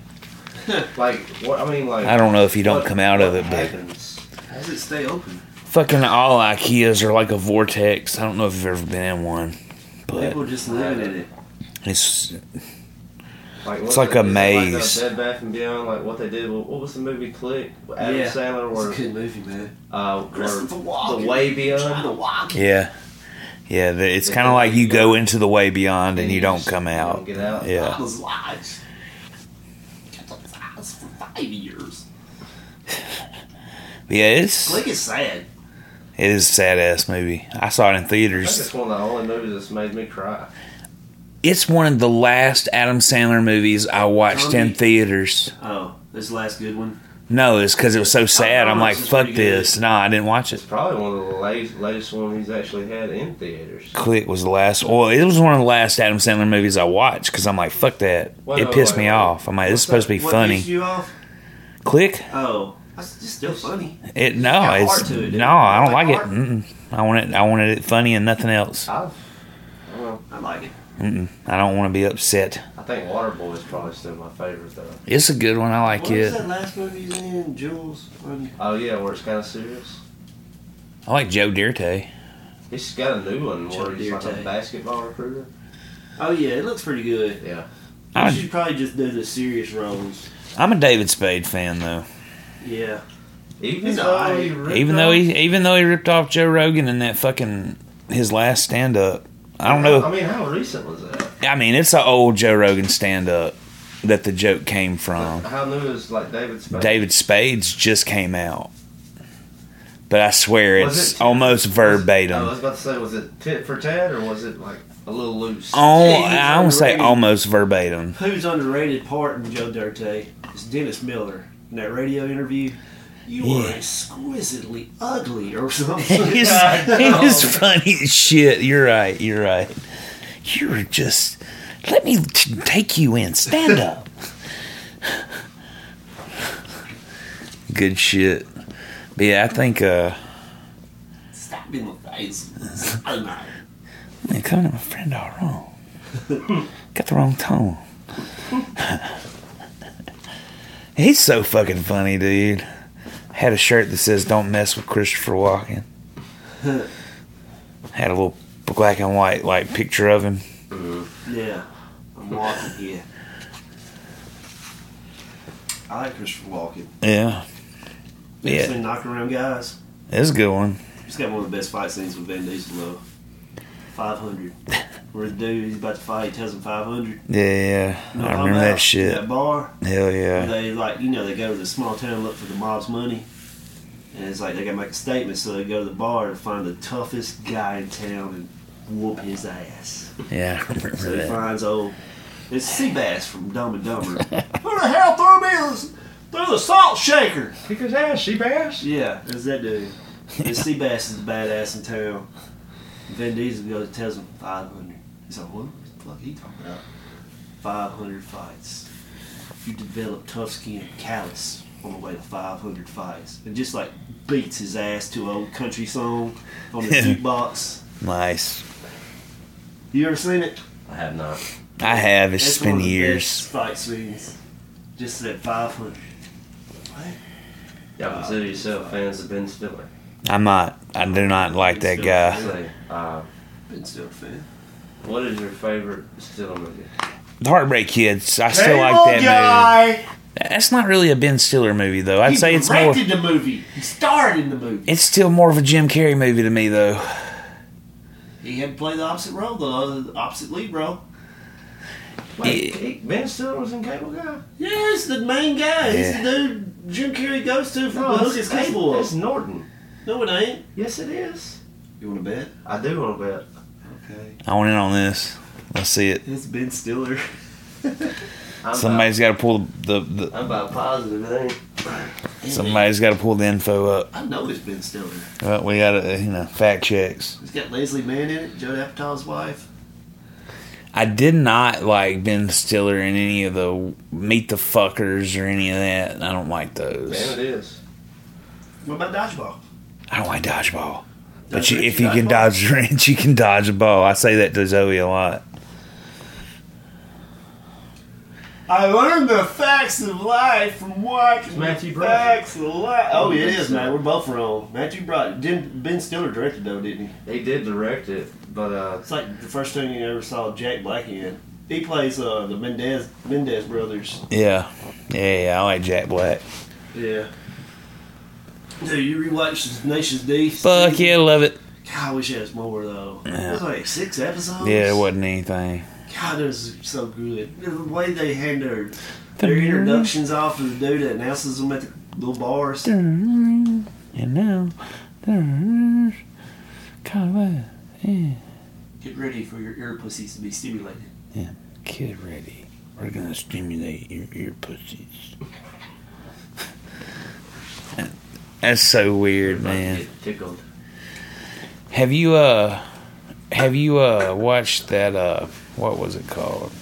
I don't know if you don't come out of it, but how does it stay open? Fucking all IKEAs are like a vortex. I don't know if you've ever been in one, but people just living in it. It's like a maze. Like Bed Bath and Beyond, like what they did. What was the movie Click? Adam Sandler. It's a good movie, man. The Way Beyond. Yeah. Yeah, it's kind of like you go into the way beyond and you don't come out. Don't get out. Yeah. I was lives. For 5 years. Yeah, Click is sad. It is a sad ass movie. I saw it in I theaters. think it's one of the only movies that's made me cry. It's one of the last Adam Sandler movies I watched in theaters. Oh, this last good one? No, it's because it was so sad. I'm like, fuck this. No, I didn't watch It's it. probably one of the latest one he's actually had in theaters. Click was the last. Well, it was one of the last Adam Sandler movies I watched because I'm like, fuck that. It pissed me off. I'm like, this is supposed to be funny. What pissed you off? Click? Oh, it's still funny. I don't like it. Mm-mm. I wanted it funny and nothing else. I like it. I don't want to be upset. I think Waterboy is probably still my favorite though. It's a good one. I like What it. was that last movie he's in? Jules? Oh yeah, where it's kind of serious. I like Joe Dirte. He's got a new one where he's like a Dirte. basketball recruiter. Oh yeah, it looks pretty good. Yeah. You should probably just do the serious roles. I'm a David Spade fan though. Yeah. Even though he ripped off Joe Rogan in that fucking his last stand up. I don't know. I mean, how recent was that? I mean, it's an old Joe Rogan stand up that the joke came from. How new is like David Spade? David Spade's just came out. But I swear it's almost verbatim. I was about to say, was it tit for tat or was it like a little loose? I would say almost verbatim. Who's underrated part in Joe Dirte is Dennis Miller in that radio interview. You are exquisitely ugly or something. He was funny as shit. You're right. You're just... Let me take you in. Stand up. Good shit. But yeah, I think... Stop in the face. Oh, no. Man, coming to my friend all wrong. Got the wrong tone. He's so fucking funny, dude. Had a shirt that says "Don't mess with Christopher Walken." Had a little black and white like picture of him. Yeah, I'm walking here. I like Christopher Walken. Yeah. You ever seen Knocking Around Guys? It's a good one. He's got one of the best fight scenes with Vin Diesel though. 500. Where the dude he's about to fight, he tells him 500. Yeah. You know I remember that shit. That bar. Hell yeah. They they go to the small town and look for the mob's money. And it's like they gotta make a statement, so they go to the bar and find the toughest guy in town and whoop his ass. Yeah, I remember So he that. finds it's Seabass from Dumb and Dumber. Who the hell threw me through the salt shaker? Kick his ass, Seabass. Yeah, it's that dude. And Seabass is the badass in town. Vin Diesel goes and tells him 500. He's like, what the fuck are you talking about? 500 fights. You develop tough skin and callous on the way to 500 fights. And just like beats his ass to an old country song on the jukebox. Nice. You ever seen it? I have not. I have. It's one been of the years. best fight scenes. Just at 500. What? Y'all consider yourself fans of Ben Stiller? I'm not. I do not like that guy. Say, Ben Stiller fan. what is your favorite Stiller movie? The Heartbreak Kids. I still like that movie. That's not really a Ben Stiller movie, though. I'd say it's more. He directed the movie. He starred in the movie. It's still more of a Jim Carrey movie to me, though. He had to play the opposite role, the opposite lead role. Wait, Ben Stiller was in Cable Guy? Yeah, it's the main guy. He's the dude Jim Carrey goes to for the Hook is Capable It's of. Norton. No, it ain't. Yes, it is. You want to bet? I do want to bet. Okay. I want in on this. Let's see it. It's Ben Stiller. Somebody's got to pull the I'm about positive it ain't. somebody's got to pull the info up. I know it's Ben Stiller. Well, we got to fact checks. He's got Leslie Mann in it, Judd Apatow's wife. I did not like Ben Stiller in any of the Meet the Fuckers or any of that. I don't like those. Man, it is. What about Dodgeball? I don't like dodgeball. But Does Richie if you can dodgeball? dodge a wrench, you can dodge a ball. I say that to Zoe a lot. I learned the facts of life from watching Matthew the Broderick. facts of life. Oh, it is, man. We're both wrong. Matthew Broderick. Ben Stiller directed, though, didn't he? He did direct it, but It's like the first thing you ever saw Jack Black in. He plays the Mendez brothers. Yeah. I like Jack Black. Yeah. Dude, you rewatched Nation's D? Fuck yeah, love it. God, I wish it was more, though. Yeah. It was like 6 episodes? Yeah, it wasn't anything. God, it was so good. The way they hand their introductions off to the dude that announces them at the little bars. And now, yeah. Get ready for your ear pussies to be stimulated. Yeah, get ready. We're gonna stimulate your ear pussies. That's so weird, man. get tickled. Have you watched that what was it called?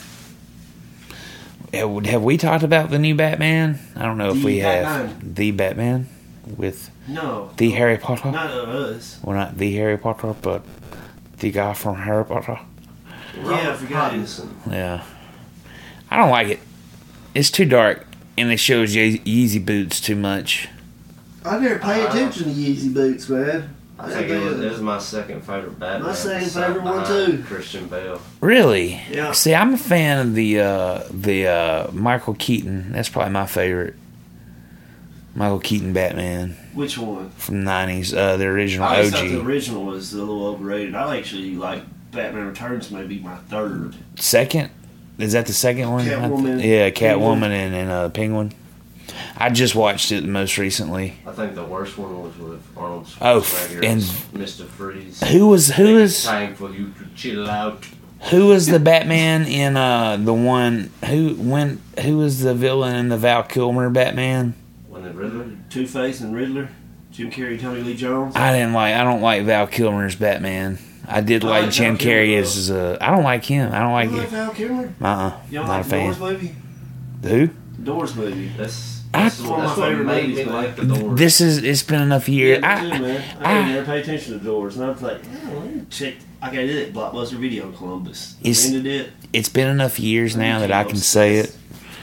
Have we talked about the new Batman? I don't know if we have. The Batman with No. the Harry Potter. Not us. Well, not the Harry Potter, but the guy from Harry Potter. Yeah, I forgot it. Yeah. I don't like it. It's too dark, and it shows Yeezy boots too much. I never pay attention to Yeezy boots, man. I think it was my second favorite Batman. My second beside- favorite one, behind too. Christian Bale. Really? Yeah. See, I'm a fan of the Michael Keaton. That's probably my favorite. Michael Keaton Batman Which one? from the 90s, the original I always thought OG. the original was a little overrated. I actually like Batman Returns, maybe my third. Second? Is that the second one? Catwoman. Yeah, Catwoman and Penguin. I just watched it most recently. I think the worst one was with Arnold Oh, Schwarzenegger and- as Mr. Freeze. Who was It's time for you to chill out. the Batman in the one who was the villain in the Val Kilmer Batman? When it Riddler. Two-Face and Riddler. Jim Carrey, Tommy Lee Jones. I don't like Val Kilmer's Batman. I did I like like Jim Val Kilmer, Carrey though. as a. I don't like him. I don't like You like it. Val Kilmer? Not You don't a like the fan. Doors movie? Who? Doors movie. That's one of my what favorite made movies, me man. like the Doors. It's been enough years. Yeah, me too, man. I didn't never pay attention to Doors, and I was like, oh, let me check. I got it at Blockbuster Video in Columbus. It's- Rented it. It's been enough years now that I can say it.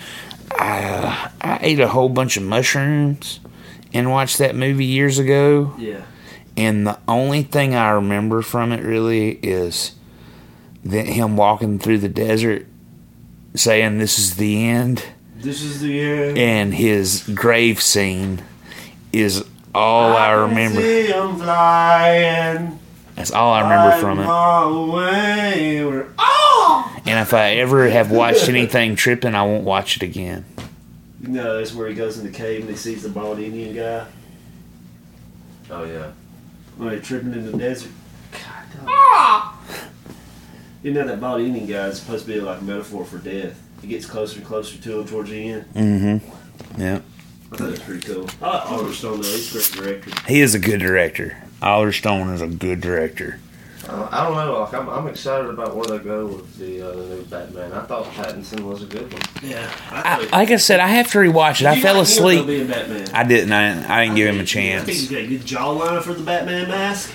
I ate a whole bunch of mushrooms and watched that movie years ago. Yeah. And the only thing I remember from it really is that him walking through the desert saying this is the end, This is the end. and his grave scene is all I remember. See 'em flying. That's all I remember from it. Away. Oh! And if I ever have watched anything tripping, I won't watch it again. No, that's where he goes in the cave and he sees the bald Indian guy Oh yeah. when they're tripping in the desert. God, you know that bald Indian guy is supposed to be like a metaphor for death. He gets closer and closer to him towards the end. Mm-hmm. Yeah. I thought it was pretty cool. I like Oliver Stone though. He's a great director. He is a good director. Oliver Stone is a good director. I don't know. Like, I'm excited about where they go with the new Batman. I thought Pattinson was a good one. Yeah. Like I said, I have to rewatch it. I fell asleep. Being Batman. I didn't. I didn't give him a I think he's chance. got a good jawline for the Batman mask.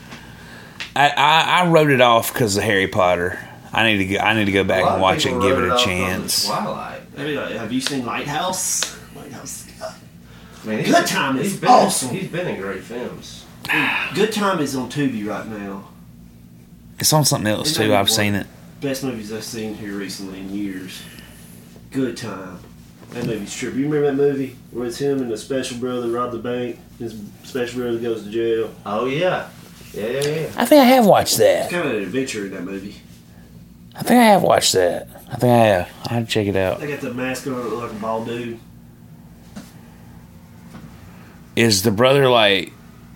I wrote it off because of Harry Potter. I need to go back A lot and of watch it and people give wrote it a off chance. on Twilight. I mean, like, have you seen Lighthouse? Lighthouse. I mean, Good Time is he's been, awesome. He's been in great films. Good Time is on Tubi right now. It's on something else too. I've seen it. Best movies I've seen here recently in years. Good Time. That movie's trippy. You remember that movie where it's him and the special brother rob the bank? His special brother goes to jail. Oh yeah. Yeah. I think I have watched that. It's kind of an adventure in that movie. I think I have watched that. I think I have. I have to check it out. They got the mask on, it look like a bald dude. Is the brother like?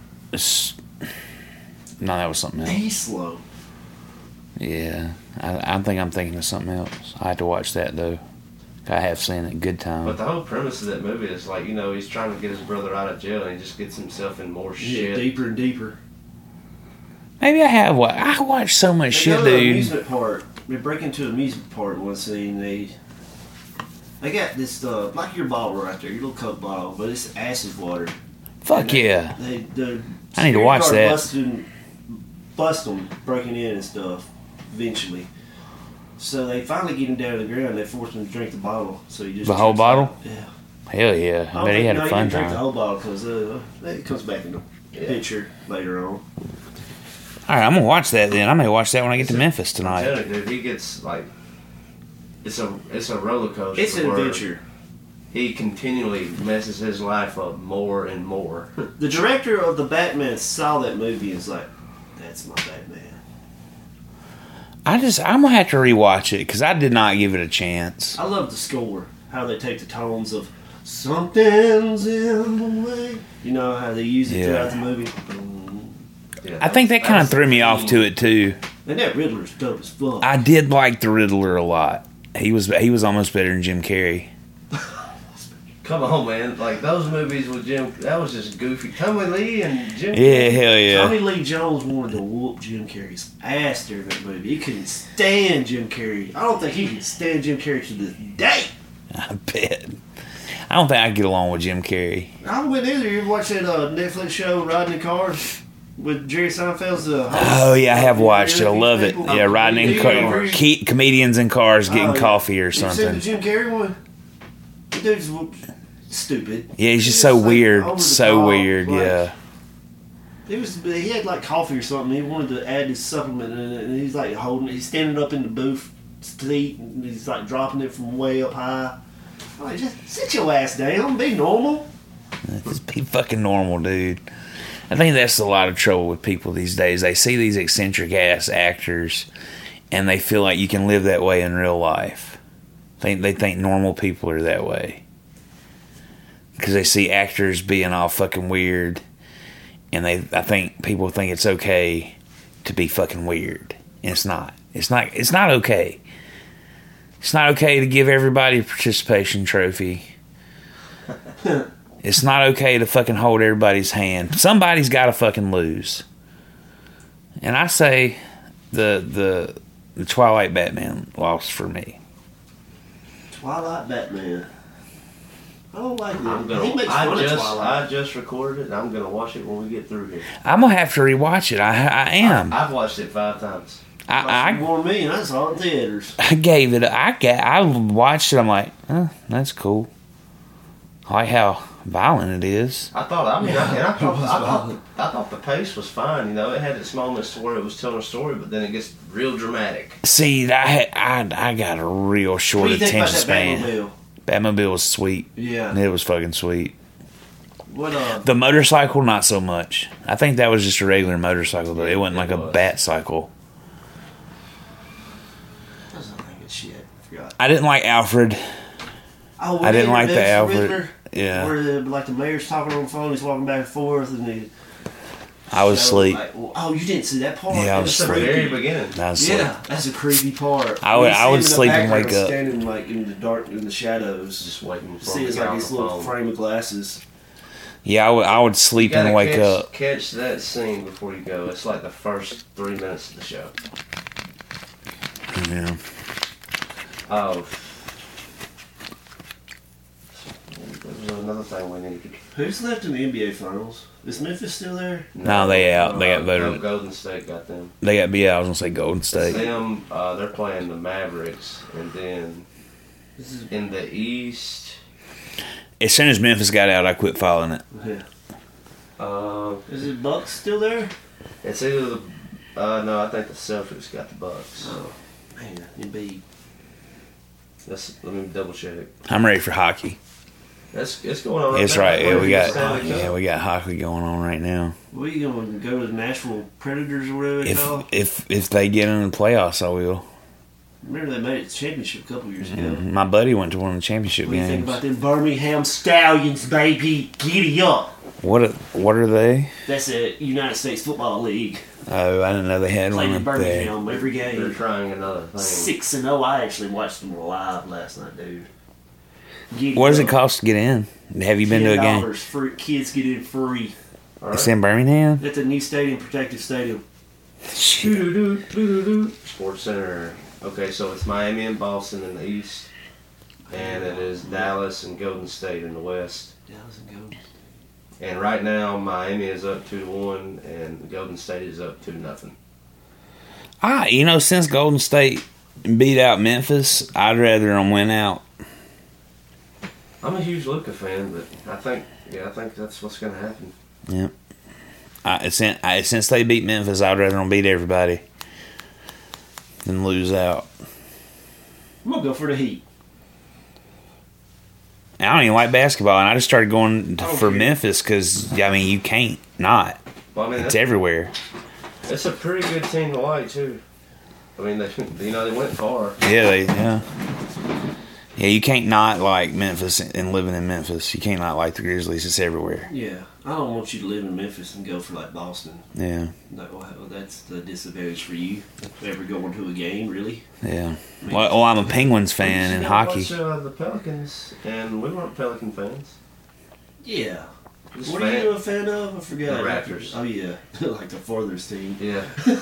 No, that was something else. He's slow. Yeah, I think I'm thinking of something else. I have to watch that though. I have seen it. Good But Time. the whole premise of that movie is like, he's trying to get his brother out of jail and he just gets himself in more Yeah, shit. deeper and deeper. Maybe I have. I watched so much They shit, go to the dude. amusement park. They break into an amusement park in one scene. They got this like your bottle right there, your little Coke bottle, but it's acid water. Fuck yeah. The I need to watch security guard that. bust them breaking in and stuff. Eventually, so they finally get him down to the ground. They force him to drink the bottle. So he just The whole drinks bottle? it. Yeah. Hell yeah. I bet he had a fun He didn't drink the time. whole bottle because it comes back in the picture later on. All right, I'm gonna watch that then. I may watch that when I get to Memphis I'm tonight. telling you, dude, he gets like, it's a roller coaster. It's an where adventure. He continually messes his life up more and more. The director of the Batman saw that movie and was like, "That's my Batman." I'm gonna have to rewatch it because I did not give it a chance. I love the score. How they take the tones of "Something's in the way." You know how they use it Yeah. throughout the movie. Yeah, I think that kind of threw me off to it too. And that Riddler's dope as fuck. I did like the Riddler a lot. He was almost better than Jim Carrey. Come on, man! Like those movies with Jim, that was just goofy. Tommy Lee and Jim. Yeah, hell yeah. Tommy Lee Jones wanted to whoop Jim Carrey's ass during that movie. He couldn't stand Jim Carrey. I don't think he can stand Jim Carrey to this day. I bet. I don't think I get along with Jim Carrey. I wouldn't either. You ever watch that Netflix show, Riding in Cars, with Jerry Seinfeld's host? Oh yeah, I have watched it. I love it. Yeah, riding in cars. comedians in cars getting coffee or You seen the something. Jim Carrey one? The dude's stupid. Yeah, he's just so like weird. over the So top, weird. like- Yeah. He had like coffee or something. He wanted to add this supplement in it, and he's like he's standing up in the booth seat, and he's like dropping it from way up high. I'm like, just sit your ass down, be normal. Just be fucking normal, dude. I think that's a lot of trouble with people these days. They see these eccentric ass actors, and they feel like you can live that way in real life. They think normal people are that way because they see actors being all fucking weird, and I think people think it's okay to be fucking weird, and it's not. It's not okay. It's not okay to give everybody a participation trophy. It's not okay to fucking hold everybody's hand. Somebody's got to fucking lose. And I say the Twilight Batman lost for me. Twilight Batman. I don't like that. I He makes fun of Twilight. I just recorded it, and I'm gonna watch it when we get through here. I'm gonna have to rewatch it. I am. I've watched it 5 times. I more me, and I saw it in theaters. I gave it. I watched it. I'm like, that's cool. I like how violent it is. I thought the pace was fine. You know, it had its moments to where it was telling a story, but then it gets real dramatic. See, I got a real short What do you think attention about that span. Batmobile? Batmobile was sweet. Yeah. It was fucking sweet. What The motorcycle, not so much. I think that was just a regular motorcycle, though. It wasn't like a was. bat cycle. I was thinking shit. I forgot. I didn't like Alfred. Oh, I didn't like the Riddler, Alfred. Yeah. Where the mayor's talking on the phone, he's walking back and forth, and he. I was asleep. Like, oh, you didn't see that part? Yeah, I That was The creepy. very beginning. I was asleep. Yeah, that's a creepy part. I would- You see I would him in the sleep and background wake up. standing like in the dark, in the shadows. Just waiting for See, him it's to get like off this the little phone. frame of glasses. Yeah, I would sleep You gotta and wake up. Catch that scene before you go. It's like the first 3 minutes of the show. Yeah. Oh. There was another thing we needed. Who's left in the NBA Finals? Is Memphis still there? No, they out. They got voted. Golden State got them. They got beat out. I was gonna say Golden State. Them, they're playing the Mavericks, and then in the East, As soon as Memphis got out, I quit following it. Yeah. Is it Bucks still there? it's either the no, I think the Celtics got the Bucks. Oh, man, Embiid. Let me double check. I'm ready for hockey. It's going on. It's there. right. Yeah, we got Stanley Cup. we got hockey going on right now. What are you going to go to the Nashville Predators or whatever they call them? If they get in the playoffs, I will. Remember they made it to championship a couple years ago. My buddy went to one of the championship What do you think games. about them Birmingham Stallions, baby? Giddy up. What are they? That's a United States Football League. Oh, I didn't know they had Played one in up there. Birmingham every They're game. trying another thing. 6-0. I actually watched them live last night, dude. Giddy What does it up. cost to get in? Have you been to a game? $10 free. Kids get in free. All It's in Birmingham. At the new stadium, Protective Stadium. Sports Center. Okay, so it's Miami and Boston in the East, and it is Dallas and Golden State in the West. Dallas and Golden. And right now, Miami is up 2-1, and Golden State is up 2-0. Since Golden State beat out Memphis, I'd rather them win out. I'm a huge Luka fan, but I think that's what's going to happen. Yeah. Since they beat Memphis, I'd rather them beat everybody than lose out. I'm going to go for the Heat. I don't even like basketball, and I just started going for Okay. Memphis because, you can't not. Well, I mean, It's everywhere. it's a pretty good team to like too. I mean, they went far. Yeah, Yeah, you can't not like Memphis and living in Memphis. You can't not like the Grizzlies. It's everywhere. Yeah. I don't want you to live in Memphis and go for like Boston. Yeah, No, well, that's the disadvantage for you. Ever going to a game, really? yeah. Well, I'm a Penguins fan in hockey. Watch, the Pelicans, and we weren't Pelican fans. Yeah. Just What are you a fan of? I forgot. The Raptors. Oh, yeah. Like the farthest team. Yeah.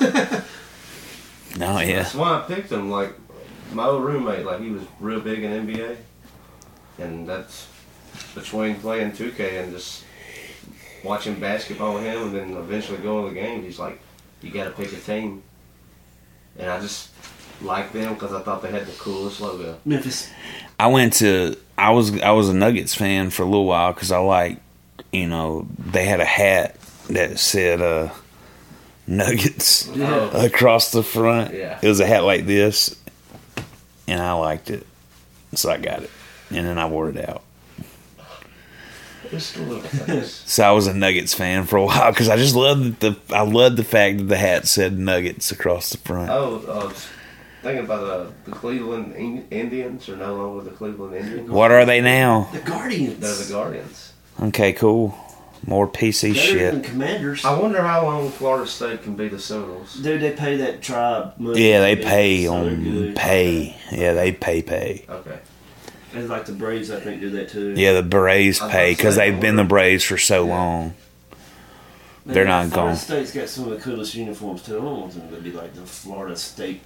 No, yeah. That's why I picked them. Like, my old roommate, he was real big in NBA. And that's between playing 2K and just watching basketball with him and then eventually going to the game. He's like, you got to pick a team. And I just liked them because I thought they had the coolest logo. Memphis. I was a Nuggets fan for a little while because I liked, they had a hat that said Nuggets across the front. Yeah. It was a hat like this, and I liked it, so I got it, and then I wore it out. Just a little things. So I was a Nuggets fan for a while because I just loved the fact that the hat said Nuggets across the front. Thinking about the Cleveland Indians are no longer the Cleveland Indians. What are they now? The Guardians. They're the Guardians. Okay, cool. More PC Better than shit. Commanders. I wonder how long Florida State can be the Seminoles. Dude, they pay that tribe money. Yeah, they to be pay so on good. pay. Yeah, they pay. Okay. And like the Braves, I think, do that too. Yeah, the Braves pay because they've been the Braves for so long. They're not Florida going. State's got some of the coolest uniforms too. I don't want them to be like the Florida State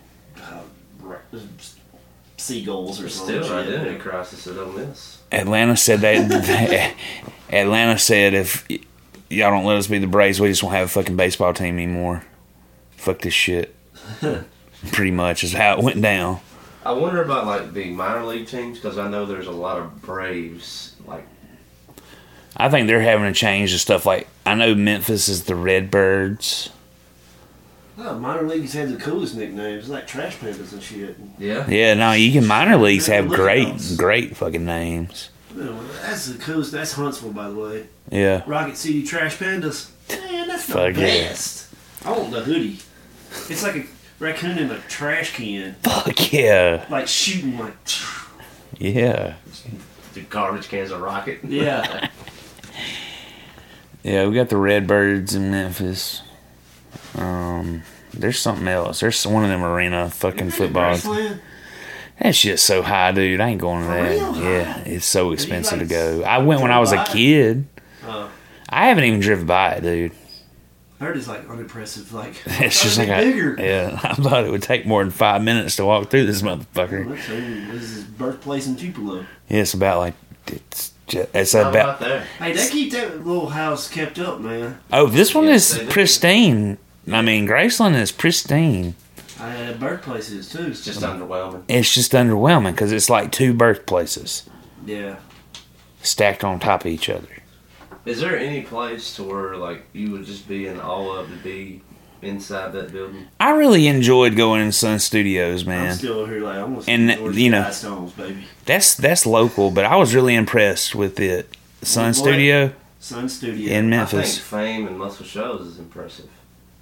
Seagulls or something. Still an identity crisis at Ole Miss. Atlanta said that. Atlanta said if y'all don't let us be the Braves, we just won't have a fucking baseball team anymore. Fuck this shit. Pretty much is how it went down. I wonder about like the minor league teams because I know there's a lot of Braves. Like, I think they're having to change the stuff. Like I know Memphis is the Redbirds. Oh, minor leagues have the coolest nicknames, like Trash Pandas and shit. yeah, Yeah, no, you can. Minor leagues have Look at great those. fucking names. That's the coolest. That's Huntsville, by the way. Yeah. Rocket City Trash Pandas. Man, that's the Fuck yeah. best. I want the hoodie. It's like a raccoon in a trash can, Fuck yeah. like shooting like. Yeah. the garbage cans of Rocket. Yeah. Yeah, we got the Redbirds in Memphis. There's something else. There's one of them arena fucking footballs. Graceland? That shit's so high, dude. I ain't going to For that. real? Yeah, it's so expensive to like go. I went when I was a drive by? kid. Uh, I haven't even driven by it, dude. I heard it's like unimpressive. Like It's just like bigger. yeah. I thought it would take more than 5 minutes to walk through this motherfucker. This is his birthplace in Tupelo. Yeah, it's about like it's How about. about there? Hey, they keep that little house kept up, man. Oh, this one Yes, is they do. pristine. I mean, Graceland is pristine. Birthplace is too. It's just underwhelming. It's just underwhelming because it's like two birthplaces Yeah. stacked on top of each other. Is there any place to where like you would just be in awe of to be inside that building? I really enjoyed going in Sun Studios, I'm man. still here like I'm gonna And, see Georgia you know, Guidestones, baby. That's local, but I was really impressed with it. Sun What? Studio Sun Studio. in I think Memphis. Fame and Muscle Shoals is impressive.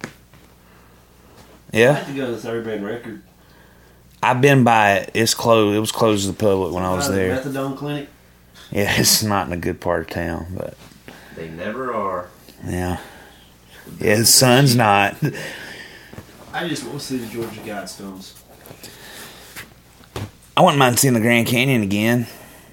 I Yeah, had to go to the Third Band Record. I've been by it. It's closed. It was closed to the public when I was The there. Methadone Clinic. Yeah, it's not in a good part of town, but They never are. yeah. Yeah, the sun's not. I just want to see the Georgia Guidestones. I wouldn't mind seeing the Grand Canyon again.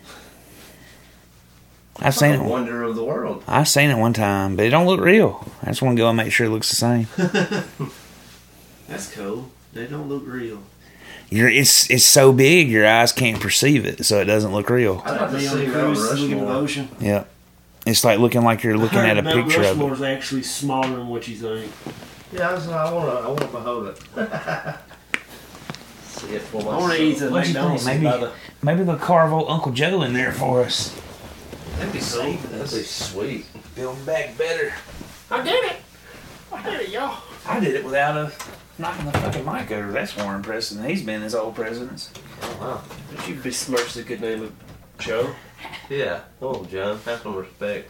I've seen The it. wonder of the world. I've seen it one time, but it don't look real. I just want to go and make sure it looks the same. That's cool. They don't look real. It's so big your eyes can't perceive it, so it doesn't look real. I'd like to Be on see a Mount cruise looking at the Rushmore. ocean. Yeah, it's like looking like you're looking I at a heard Mount picture of Rushmore it. is actually smaller than what you think. Yeah, I want to behold it. See it for I want to eat myself. the What'd you McDonald's. think? by the- Maybe they'll carve old Uncle Joe in there for us. That'd be sweet. That'd be sweet. Build back better. I did it. I did it, y'all. I did it without knocking the fucking mic over. That's more impressive than he's been as old presidents. Oh, wow. Did you besmirch the good name of Joe? Yeah. Oh, John, have some respect.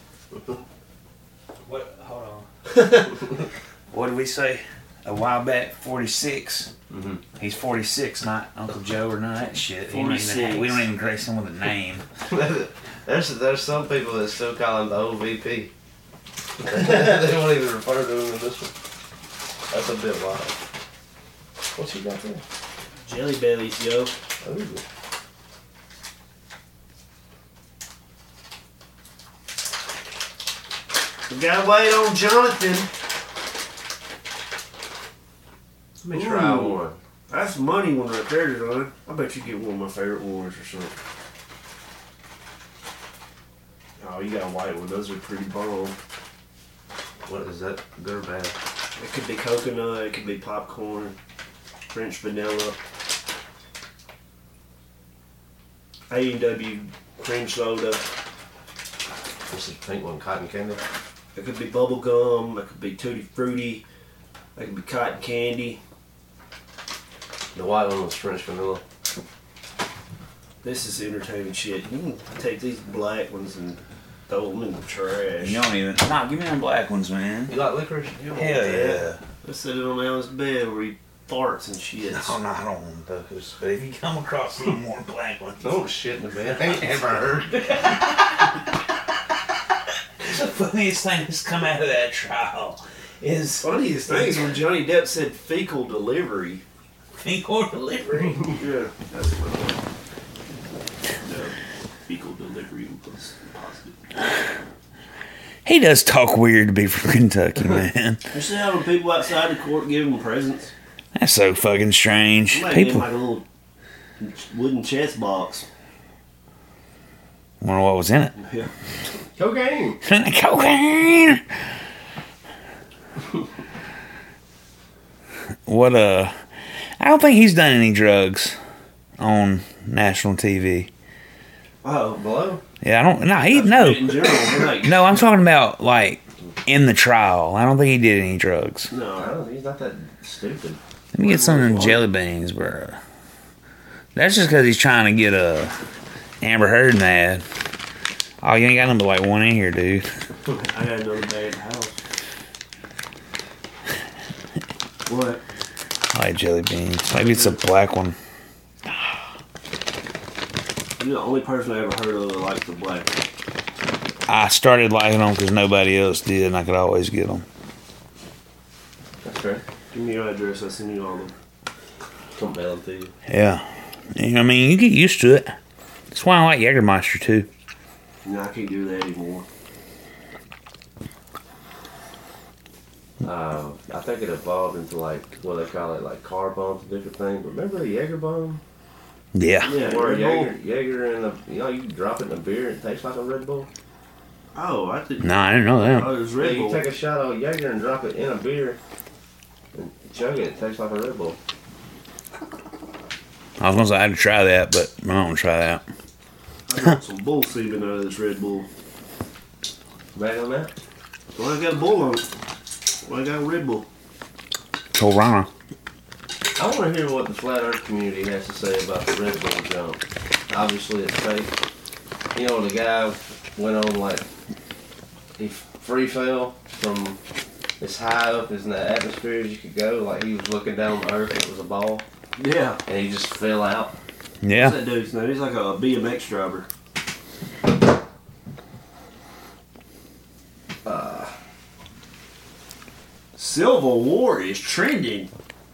What? Hold on. What did we say a while back? 46. Mm-hmm. He's 46, not Uncle Joe or none of that shit. 46. We don't even grace him with a name. There's some people that still call him the OVP. They won't even refer to him in this one. That's a bit wild. What you got there? Jelly bellies, yo. Ooh. We gotta wait on Jonathan. Let me try Ooh. one. That's a money one right there, John. I bet you get one of my favorite ones or something. Oh, you got a white one. Those are pretty bomb. What is that? Good or bad? It could be coconut. It could be popcorn. French vanilla. A&W cream soda. This is pink one, cotton candy. It could be bubble gum. It could be tutti frutti. It could be cotton candy. The white one was French vanilla. This is entertaining shit. You can take these black ones and throw them in the trash. You don't even. Nah, give me them black ones, man. You like licorice? You don't Hell want that. yeah. Let's set it on Alan's bed where he farts and shit. No, I don't want those. But if you come across some more black ones, Oh, shit in the bed. I ain't ever heard. the funniest thing that's come out of that trial is Funniest thing is when Johnny Depp said fecal delivery. fecal delivery. Yeah, that's funny. fecal delivery was positive. He does talk weird to be from Kentucky, man. You see how the people outside the court give him presents? That's so fucking strange. They gave him People like a little wooden chess box. wonder what was in it. Yeah. Cocaine. Cocaine. What I don't think he's done any drugs on national TV. Oh, Below? Yeah, I don't. No. In general, like, No, I'm talking about like in the trial. I don't think he did any drugs. I no. don't think he's not that stupid. Let me get some of them jelly beans, bro. That's just because he's trying to get Amber Heard mad. Oh, you ain't got number like one in here, dude. I got another bag at the house. What? I like jelly beans. Maybe it's a black one. You're the only person I ever heard of that likes the black one. I started liking them because nobody else did, and I could always get them. That's fair. Give me your address. I'll send you all them. Come mail them to you. Yeah. I mean, you get used to it. That's why I like Jägermeister, too. No, I can't do that anymore. I think it evolved into like what they call it, like car bombs and different things. But remember the Jaeger bomb? Yeah. Yeah, Where Red Bull. Jaeger in a, you drop it in a beer and it tastes like a Red Bull. Oh, I didn't. No, I didn't know that. Oh, it was Yeah, Red you Bull. take a shot of Jaeger and drop it in a beer and chug it. It tastes like a Red Bull. I was going to say I had to try that, but I don't want to try that. I got some bull semen out of this Red Bull. Back on that? Well, I got bull on it. Well, I got Red Bull. Corona. I want to hear what the flat Earth community has to say about the Red Bull jump. Obviously, it's fake. You know, the guy went on like he free fell from as high up as in the atmosphere as you could go. Like he was looking down on Earth, and it was a ball, Yeah. and he just fell out. Yeah. What's that dude's name? He's like a BMX driver. Civil War is trending.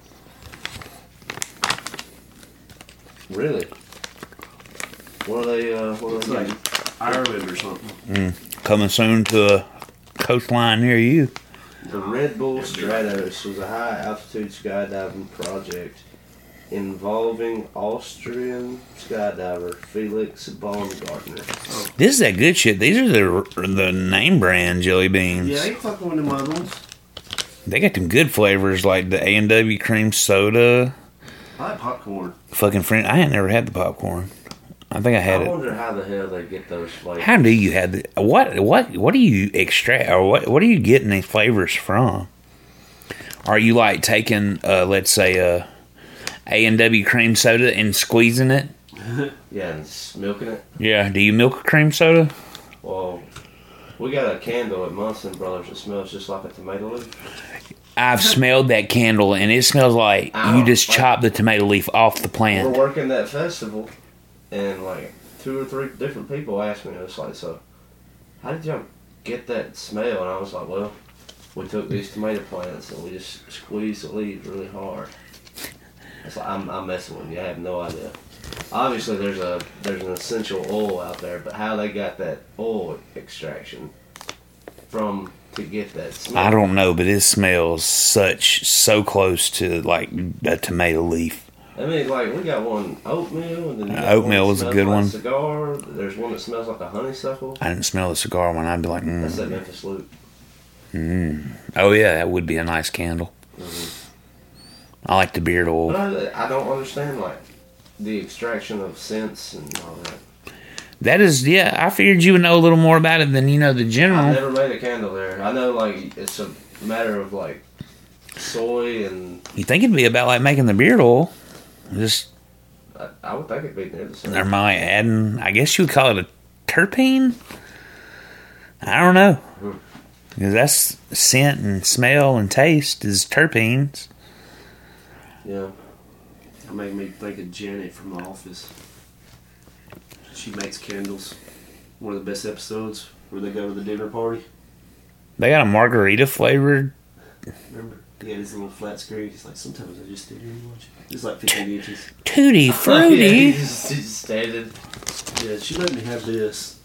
Really? What are they? It's like Ireland or something. Coming soon to a coastline near you. The Red Bull Stratos was a high-altitude skydiving project involving Austrian skydiver Felix Baumgartner. This is that good shit. These are the name brand jelly beans. Yeah, I ain't fucking with them other ones. They got them good flavors like the A&W cream soda. I like popcorn. Fucking friend, I ain't never had the popcorn. I think I had I it. wonder how the hell they get those flavors. How do you have the what do you extract or what are you getting these flavors from? Are you like taking let's say A&W cream soda and squeezing it? Yeah, and milking it. Yeah. Do you milk a cream soda? Well, we got a candle at Munson Brothers that smells just like a tomato leaf. I've smelled that candle and it smells like Ow. you just chopped the tomato leaf off the We're plant. working that festival, and like 2 or 3 different people asked me, it's like, so how did y'all get that smell? And I was like, well, we took these tomato plants and we just squeezed the leaves really hard. It's like, I'm messing with you. I have no idea. Obviously, there's an essential oil out there, but how they got that oil extraction from to get that smell? I don't know, but it smells so close to like a tomato leaf. I mean, like, we got one oatmeal, and then you got Oatmeal one was that a smells good like one. Cigar. There's one that smells like a honeysuckle. I didn't smell the cigar one. I'd be like, That's that Memphis Loop. oh yeah, that would be a nice candle. I like the beard oil. But I don't understand, like, the extraction of scents and all that. That is, yeah, I figured you would know a little more about it than you know the I've general. never made a candle there. I know, like, it's a matter of, like, soy and... You think it'd be about like making the beard oil. Just, I would think it'd be near the same. or my adding, I guess you would call it a terpene? I don't know. Because that's scent and smell and taste is terpenes. Yeah. That made me think of Janet from The Office. She makes candles. One of the best episodes where they go to the dinner party. They got a margarita flavored. Remember? He had his little flat screen. He's like, sometimes I just sit here and watch it. It's like 15 inches. Tutti Yeah, frutti. he's just standing. Yeah, she let me have this.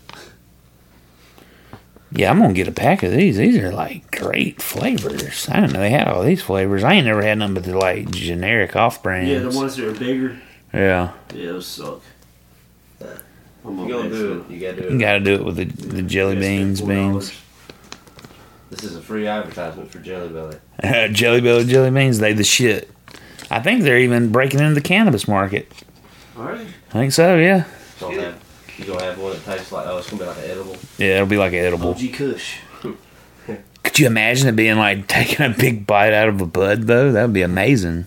Yeah, I'm gonna get a pack of these. These are like great flavors. I didn't know they had all these flavors. I ain't never had none but the like generic off brands. Yeah, the ones that are bigger. Yeah. Yeah, those suck. I'm You gonna do it? You gotta do it. You gotta do it with the jelly beans. This is a free advertisement for Jelly Belly. Jelly Belly jelly beans, they the shit. I think they're even breaking into the cannabis market. Alright. I think so, yeah. You gonna have one that tastes like, it's gonna be like an edible. Yeah, it'll be like an edible. OG Kush. Could you imagine it being like taking a big bite out of a bud, though? That would be amazing.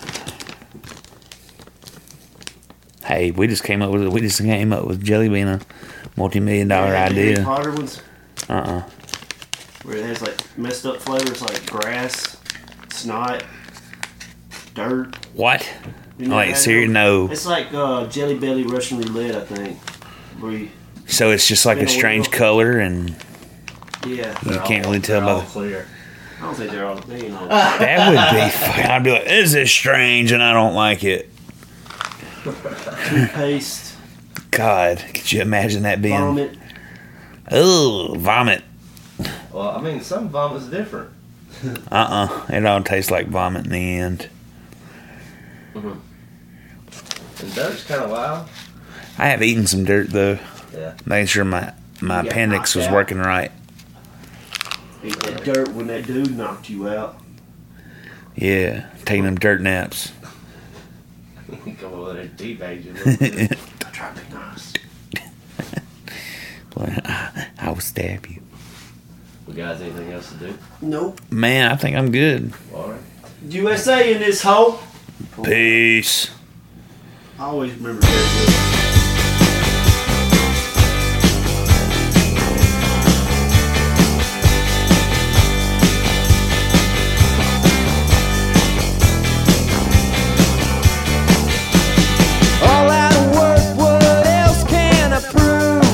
Hey, we just came up with Jelly Bean, a multi-million-dollar The Harry idea. Potter ones, Uh-uh. where it has like messed up flavors like grass, snot, dirt. What? You know, Like, it has seriously, no. It's like Jelly Belly Russian roulette, I think. Where you, So it's just like a strange color, and yeah. you can't really tell by all the... clear. I don't think they're all. They ain't all. That would be fun. I'd be like, this is strange, and I don't like it. Toothpaste, God, could you imagine that being... vomit. Oh, vomit. Well, I mean, some vomit's different. It all tastes like vomit in the end. And dirt's kind of wild. I have eaten some dirt, though. Yeah. Making sure my got appendix knocked was out. working right. Ate that dirt when that dude knocked you out. Yeah, taking them dirt naps. Come over there and teabag you a little bit. I try to be nice. Boy, I will stab you. We guys anything else to do? Nope. Man, I think I'm good. All right. USA in this hole. Peace. I always remember that. All out of work, what else can I prove?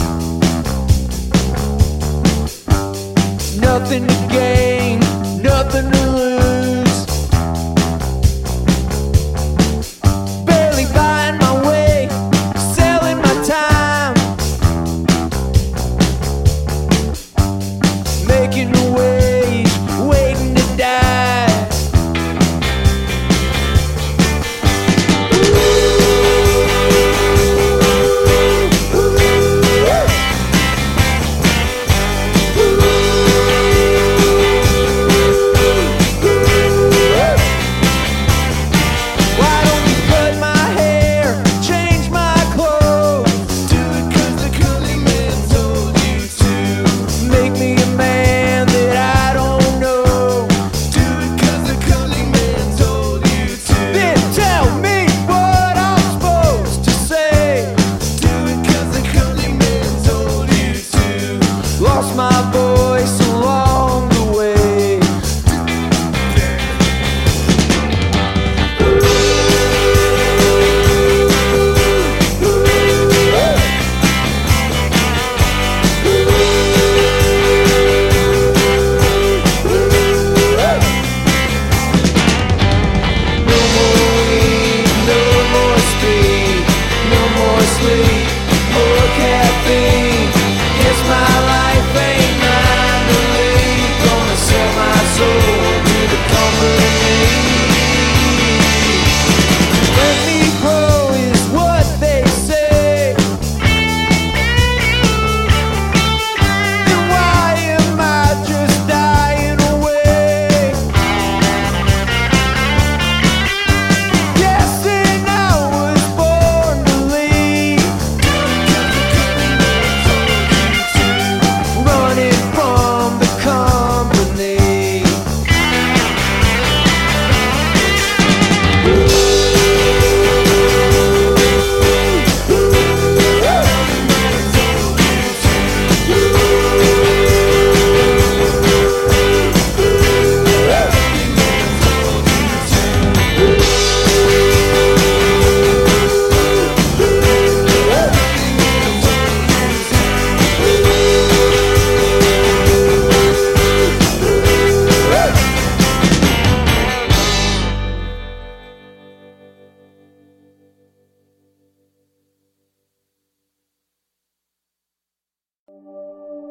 Nothing to gain, nothing to lose. Barely buying my way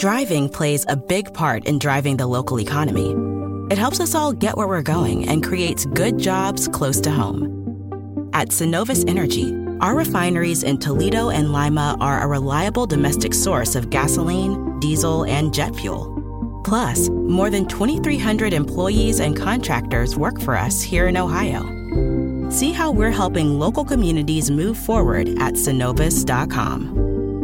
Driving plays a big part in driving the local economy. It helps us all get where we're going and creates good jobs close to home. At Synovus Energy, our refineries in Toledo and Lima are a reliable domestic source of gasoline, diesel, and jet fuel. Plus, more than 2,300 employees and contractors work for us here in Ohio. See how we're helping local communities move forward at Synovus.com.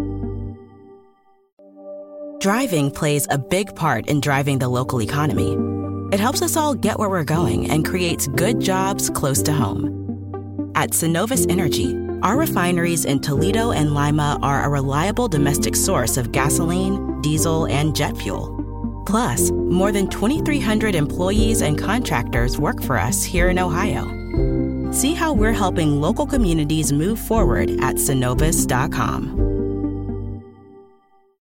Driving plays a big part in driving the local economy. It helps us all get where we're going and creates good jobs close to home. At Synovus Energy, our refineries in Toledo and Lima are a reliable domestic source of gasoline, diesel, and jet fuel. Plus, more than 2,300 employees and contractors work for us here in Ohio. See how we're helping local communities move forward at Synovus.com.